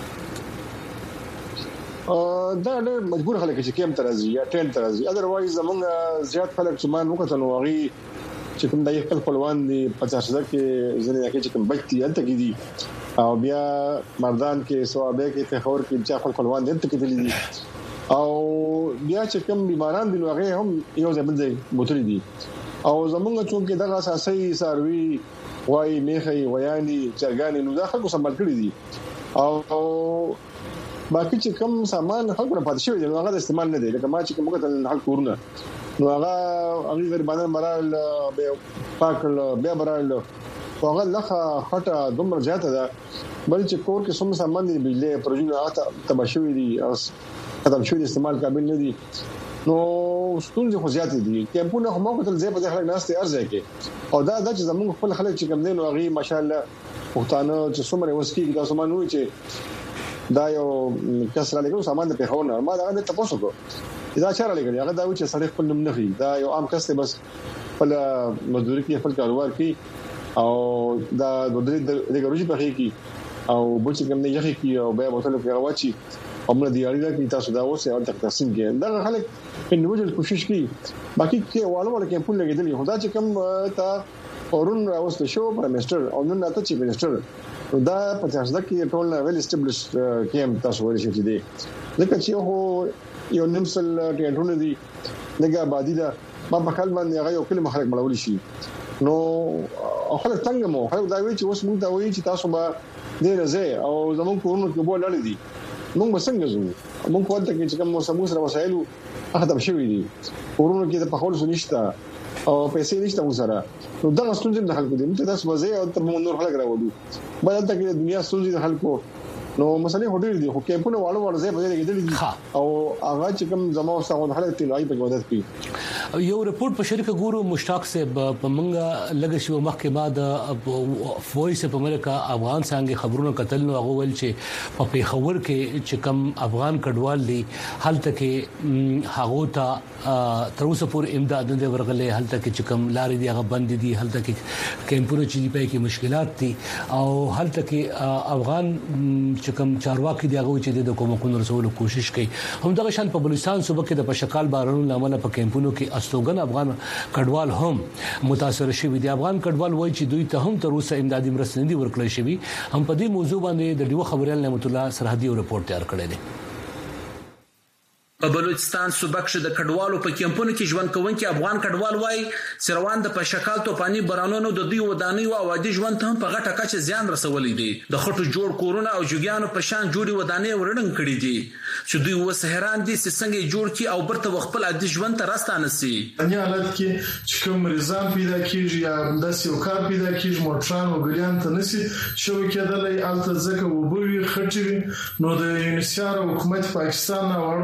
دا ډېر مجبور خلک چې کیم ترازی یا ټین ترازی اذروایز زمونږ زیات خلک چې مان وکړو نو غي چې کوم د خپل خپلوان دي پچاس هزار کې ځنې کې چې کوم بچي انت کې دي او بیا مردان کې ثوابه کې تخور کې چې خپل خپلوان دي انت کې دي او بیا چې کوم بیماران دي هغه هم یو ځای بل ځای بوتل دي او زمونږ چې دغه اساسي سروي وای میخي ویاني چرګاني نو دا خلکو سمبال کړی دي او باقي چې کوم سامان خلکو نه پاتې شوی دی هغه د استعمال نه دی لکه ما چې کومه ته حل کورونه نو هغه هغه غریبانه مرال به پاکل بیا برال هغه لخه خټه دومره زیاته ده بل چې کور کې سم سامان دی بجلی پروژه هغه تبشوي دي او ختم شوی استعمال قابل نه دي نو ستونزې خو زیاتې دي کیمپونه هم په تل ځای په ځای ناشته ارزه کې او دا د زموږ خپل خلک چې کوم دي نو هغه ماشاءالله وختانه چې څومره وسکی دا سامان وي چې دا یو کسره لګو سامان په خونه ما دا نه تاسو کو دا چاره لګي هغه دا و چې سړی خپل نوم نه خي دا یو عام کس ته بس خپل مزدوري کې خپل کاروبار کوي او دا د دې د ګروجي په کې او بوچ کوم نه یخي کې او بیا بوتل کې راوچی او موږ د یاري کې تاسو دا اوسه او تقسیم کې دا خلک په نیوځل کوشش کوي باقي کې والو ول کې په لګیدل خدا چې کوم تا اورون راوست شو پر منسٹر او نن اته چې منسٹر دا په تاسو د کې ټول ویل اسټابلیش کېم تاسو ورشي چې دی لکه چې هو یو نمسل ټینټونه دي لګه آبادی دا ما په خپل باندې هغه یو کلی محرک ملول شي نو خلک څنګه مو خلک دا وی چې اوس موږ دا وی چې تاسو به دې راځي او زموږ کورونو کې بول لړ دي موږ څنګه زو موږ کوته کې چې کوم موسمو سره وسایلو ختم شوی دي کورونو کې د پخول سنشتہ او پیسې نشته وسره نو دا ستونزې د خلکو دي ته تاسو وځي او ته نور خلک راوړو بل ته کې دنیا ستونزې د خلکو نو مسلې هډیر دي خو کیمپونه والو ورځي په دې کې دي او هغه چې کوم زمو څنګه حالت تلای په مدد کوي یو رپورت په شریک ګورو مشتاق سے په منګه لګ شو مخکې بعد وایس په ملکه افغان څنګه خبرونه قتل نو هغه ول چې په پیښور کې چې کوم افغان کډوال دي حالت کې هغه ته تر اوسه پورې امداد نه ورغلې حالت کې چې کوم لارې دی هغه بند دي حالت کې کیمپونه چې په کې مشکلات دي او حالت کې افغان چې کوم چارواکي دی هغه چې د کومکونو رسولو کوشش کوي هم دغه شان په بلوچستان صوبه کې د پشکال بارانو لامل په کیمپونو کې استوګن افغان کډوال هم متاثر شوي دي افغان کډوال وایي چې دوی ته هم تر اوسه امدادي مرستې نه دي ورکړل شوی هم په دې موضوع باندې د ډیو خبريال نعمت الله سرحدي رپورت تیار کړی دی په بلوچستان صوبه کې د کډوالو په کیمپونو کې ژوند کوونکي افغان کډوال وای سروان د پشکال توپانی بارانونو د دوی ودانۍ او وادي ژوند ته په غټه کچه زیان رسولې دي د خټو جوړ کورونه او جوګیانو په شان جوړي ودانۍ ورډنګ کړي دي چې دوی وسهران دي چې څنګه جوړ کی او برته خپل عادي ژوند ته راستانه سي ان حالت کې چې کوم نظام پیدا کیږي یا د سیو کار پیدا کیږي موټران او ګلیان ته نسی شو کېدلې الته ځکه وبوي خټوي نو د یونیسیار حکومت پاکستان او اړوند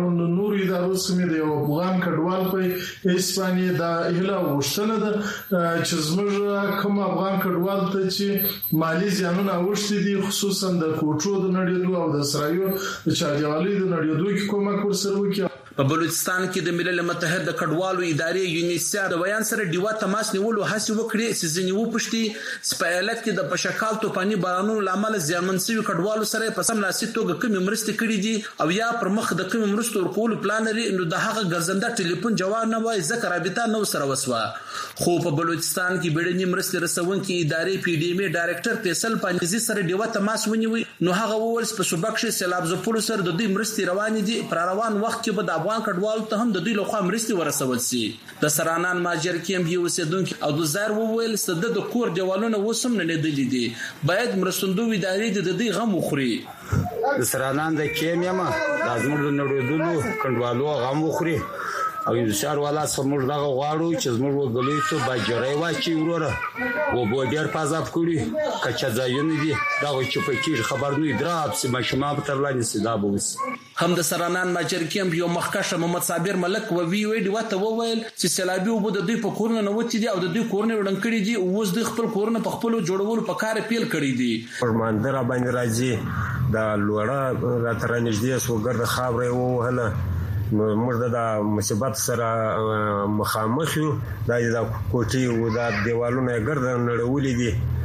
نور ادارو سمې د افغان کډوال په اسپانیا د اهلا وشتنه ده چې زموږ کوم افغان کډوال ته چې مالی زیانونه اوښتي دي خصوصا د کوټو د نړیدو او د سرایو د چاردیوالۍ د نړیدو کې کومک ورسره وکړي. په بلوچستان کې د ملل متحد د کډوالو ادارې یونیسیا د بیان سره ډیوا تماس نیولو هڅه وکړي چې ځینې وپښتي سپایلت کې د پشکال توپاني بارانونو لامل زیانمن شوي کډوالو سره په سملاسي توګه کوم مرستې کړې دي او یا پر مخ د کوم مرستو ورکولو پلان لري نو د هغه ګرځنده ټلیفون جواب نه وای ځکه رابطه نو سره وسوه. خو په بلوچستان کې بیړني مرستې رسونکي ادارې پی ډی ایم ډایریکټر فیصل پانیزي سره ډیوا تماس ونیوي نو هغه وویل په صوبک شي سیلاب زپول سره د دوی مرستې روان دي پر روان وخت کې به د افغان کډوالو ته هم د دوی لخوا مرستې ورسول شي. د سرانان ماجر کې هم یو اوسیدونکو او د زایر وویل ستد د کور دیوالونه وسم نه لیدلې دي باید مرستندوی ادارې د دې غم وخوري. د سرانان د کیمیما د ازمر د نړیدلو کډوالو غم وخوري او یو شهر والا سمور دغه غواړو چې زموږ وګړي ته باجرای واچي وروره و بو ډیر پازاب کړی کچا ځایونه دي دا چې په کې خبر نه دراب چې مشما په ترلانې سدا بوس. هم د سرانان ماجر کېم یو مخکښ محمد صابر ملک و وی وی دی وته وویل چې سیلابي وبو د دوی په کورونه نه وتی دي او د دوی کورونه وړن کړي دي او اوس د خپل کورونه په خپل جوړولو په کار پیل کړی دي. پرماندره باندې راځي دا لوړه را تر نږدې سوګر د خاورې وهله موږ د مصیبت سره مخامخ یو دا د کوټي او د دیوالونو ګرځن نړولې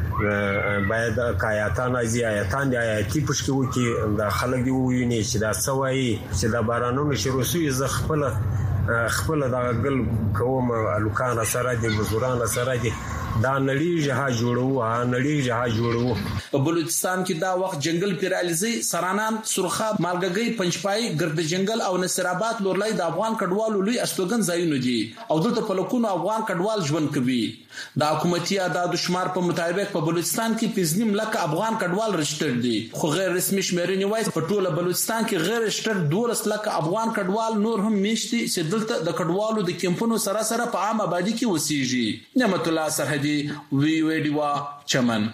دي باید کایاتان ازي آیاتان دی آیاتي پښکو کې د خلک دی ویني چې دا سوي چې د بارانونو شروع شوی ز خپل خپل د غل کوم الکان سره دي مزوران سره دي دا نړۍ جها جوړو ها نړۍ جها جوړو. په بلوچستان کې دا وخت جنگل پیراليزي سرانان سرخاب مالګګي پنځپای ګرد جنگل او نصر آباد لورلای د افغان کډوالو لوی استوګن ځایونه دي او دلته په لکونو افغان کډوال ژوند کوي. د حکومتي اعداد شمار په مطابق په بلوچستان کې پنځنیم لک افغان کډوال رجسټر دي خو غیر رسمي شمیرنې وایي په ټوله بلوچستان کې غیر رجسټر دولس لک افغان کډوال نور هم میشتي چې دلته د کډوالو د کیمپونو سره سره په عام آبادی کې وسیږي. نعمت الله سرحدي وی ویډیوا چمن.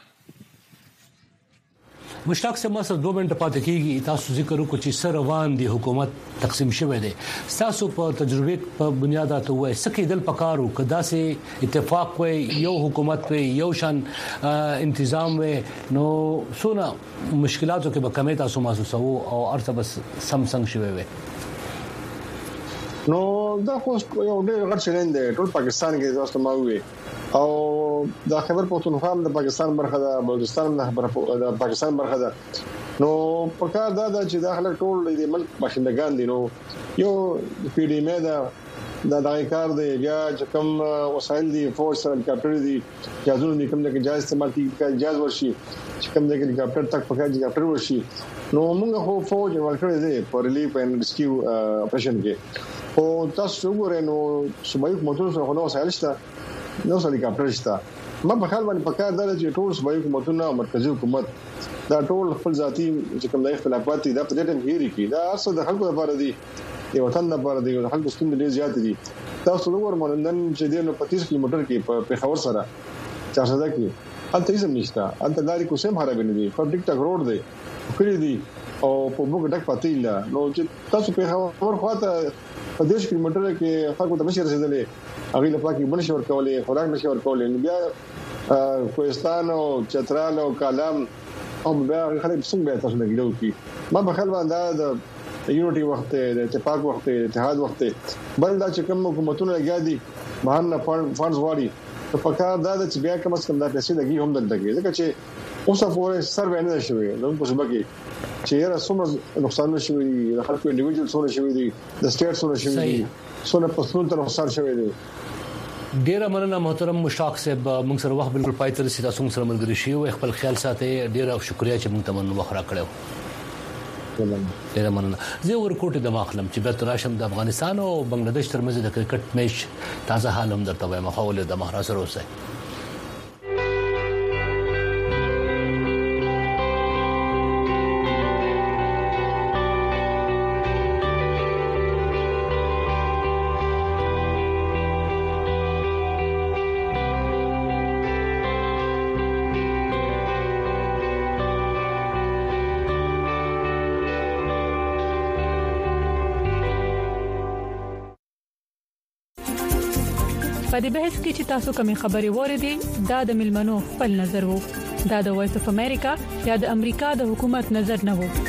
مشتاق سے مسر دو منټ پاتې کیږي تاسو ذکر وکړو چې سر روان دي حکومت تقسیم شوه دي تاسو په تجربه په بنیاد ته وای سکه دل پکارو کدا سه اتفاق وي یو حکومت وي یو شان انتظام وي نو سونه مشکلاتو کې به کمی تاسو محسوسو او ارته بس سم څنګه شوه وي نو دا خو یو ډېر غټ چیلنج دی ټول پاکستان کې تاسو ما وي او د خیبر پختونخوا د پاکستان برخه ده بلوچستان د پاکستان برخه ده نو په کار دا چې داخله ټول د ملک باشندگان دي نو یو پی ډی ایم دا د دغه کار دی بیا چې کوم وسایل دي فورس هلیکاپټر دي جازونه کوم د جاز استعمال کیږي جاز ورشي چې کوم د هلیکاپټر تک پکې هلیکاپټر ورشي نو موږ خو فوج ورکړی دی په ریلیف اینڈ ریسکیو اپریشن کې او تاسو وګورئ نو صوبایي حکومتونو سره نو وسایل شته نو هلیکاپټر شته ما په خیال باندې پکار دا چې ټول صوبایي حکومتونه او مرکزی حکومت دا ټول خپل ذاتی چې کوم د اختلافات دي دا په دې ټیم کې لري دا اصل د خلکو لپاره دي د وطن لپاره دي د خلکو ستونزې ډېر زیات دي تاسو وګورئ مونږ چې د پچیس کیلومتر کې په پیښور سره چار سده کې انته یې نشته انته لاري کوسم خراب نه دي په ټیک ټاک روډ دی کړی دي او په موږ ډک پاتې لا نو چې تاسو پیښور خواته په دیش کیلومتر کې خلکو ته نشي رسیدلې هغه لپاره کې بنشي ورکولې خوراک نشي ورکولې بیا کوهستان او چترال او کالام او بیا خلک څنګه تاسو نه ګلو کی ما په خیال باندې د یونټي وخت د اتفاق وخت اتحاد وخت بل دا چې کوم حکومتونه لګیا دي مهانه فانډز واړي په پکا دا چې بیا کوم څه دا پیسې لګي هم دلته کې ځکه چې اوسه فور سروې نه شوی نو په سبا کې چې را څومره نقصان شوی د خلکو انډیویډوال څومره شوی دي د سټیټ څومره شوی دي څومره پښتون ته نقصان شوی دی. ډیر مننه محترم مشتاق صاحب موږ سره وخت بالکل پای تر سیده څنګه سره ملګری شي او خپل خیال ساتي ډیر او شکریا چې موږ ته مننه وخره کړو. ډیر مننه زه ورکوټ د ماخلم چې به تراشم د افغانستان او بنگلاديش ترمنځ د کرکټ میچ تازه حال هم درته وایم خو له د مهرا سره اوسه په دې بحث کې چې تاسو کومې خبرې وریدي دا د ملمنو خپل نظر وو دا د وایس اف امریکا یا د امریکا د حکومت نظر نه وو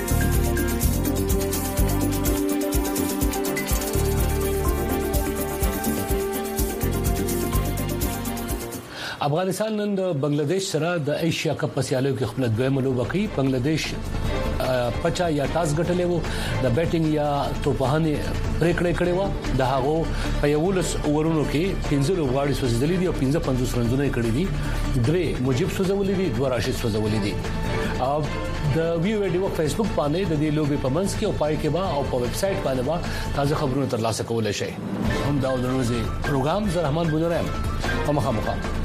افغانستان نن د بنگلاديش سره د ایشیا کپ په سیالیو کې خپل دویمه لوبه کوي بنگلاديش پچا یا ټاس ګټلې وو د بیټینګ یا توپهانه پریکړه کړې و د هغه په یولس اورونو کې پنځه لوبغاړي سوځېدلې دي او پنځه پنځوس رنونه کړې دي درې مجيب سوځولې دي دوه راشد سوځولې دي او د ویو ویډیو فیسبوک باندې د دې لوبې په منځ کې او پای کې با او په ویب سټ باندې با تازه خبرونه ترلاسه کولای شي هم دا د ورځې پروګرام زه رحمان بونرم په مخه مخه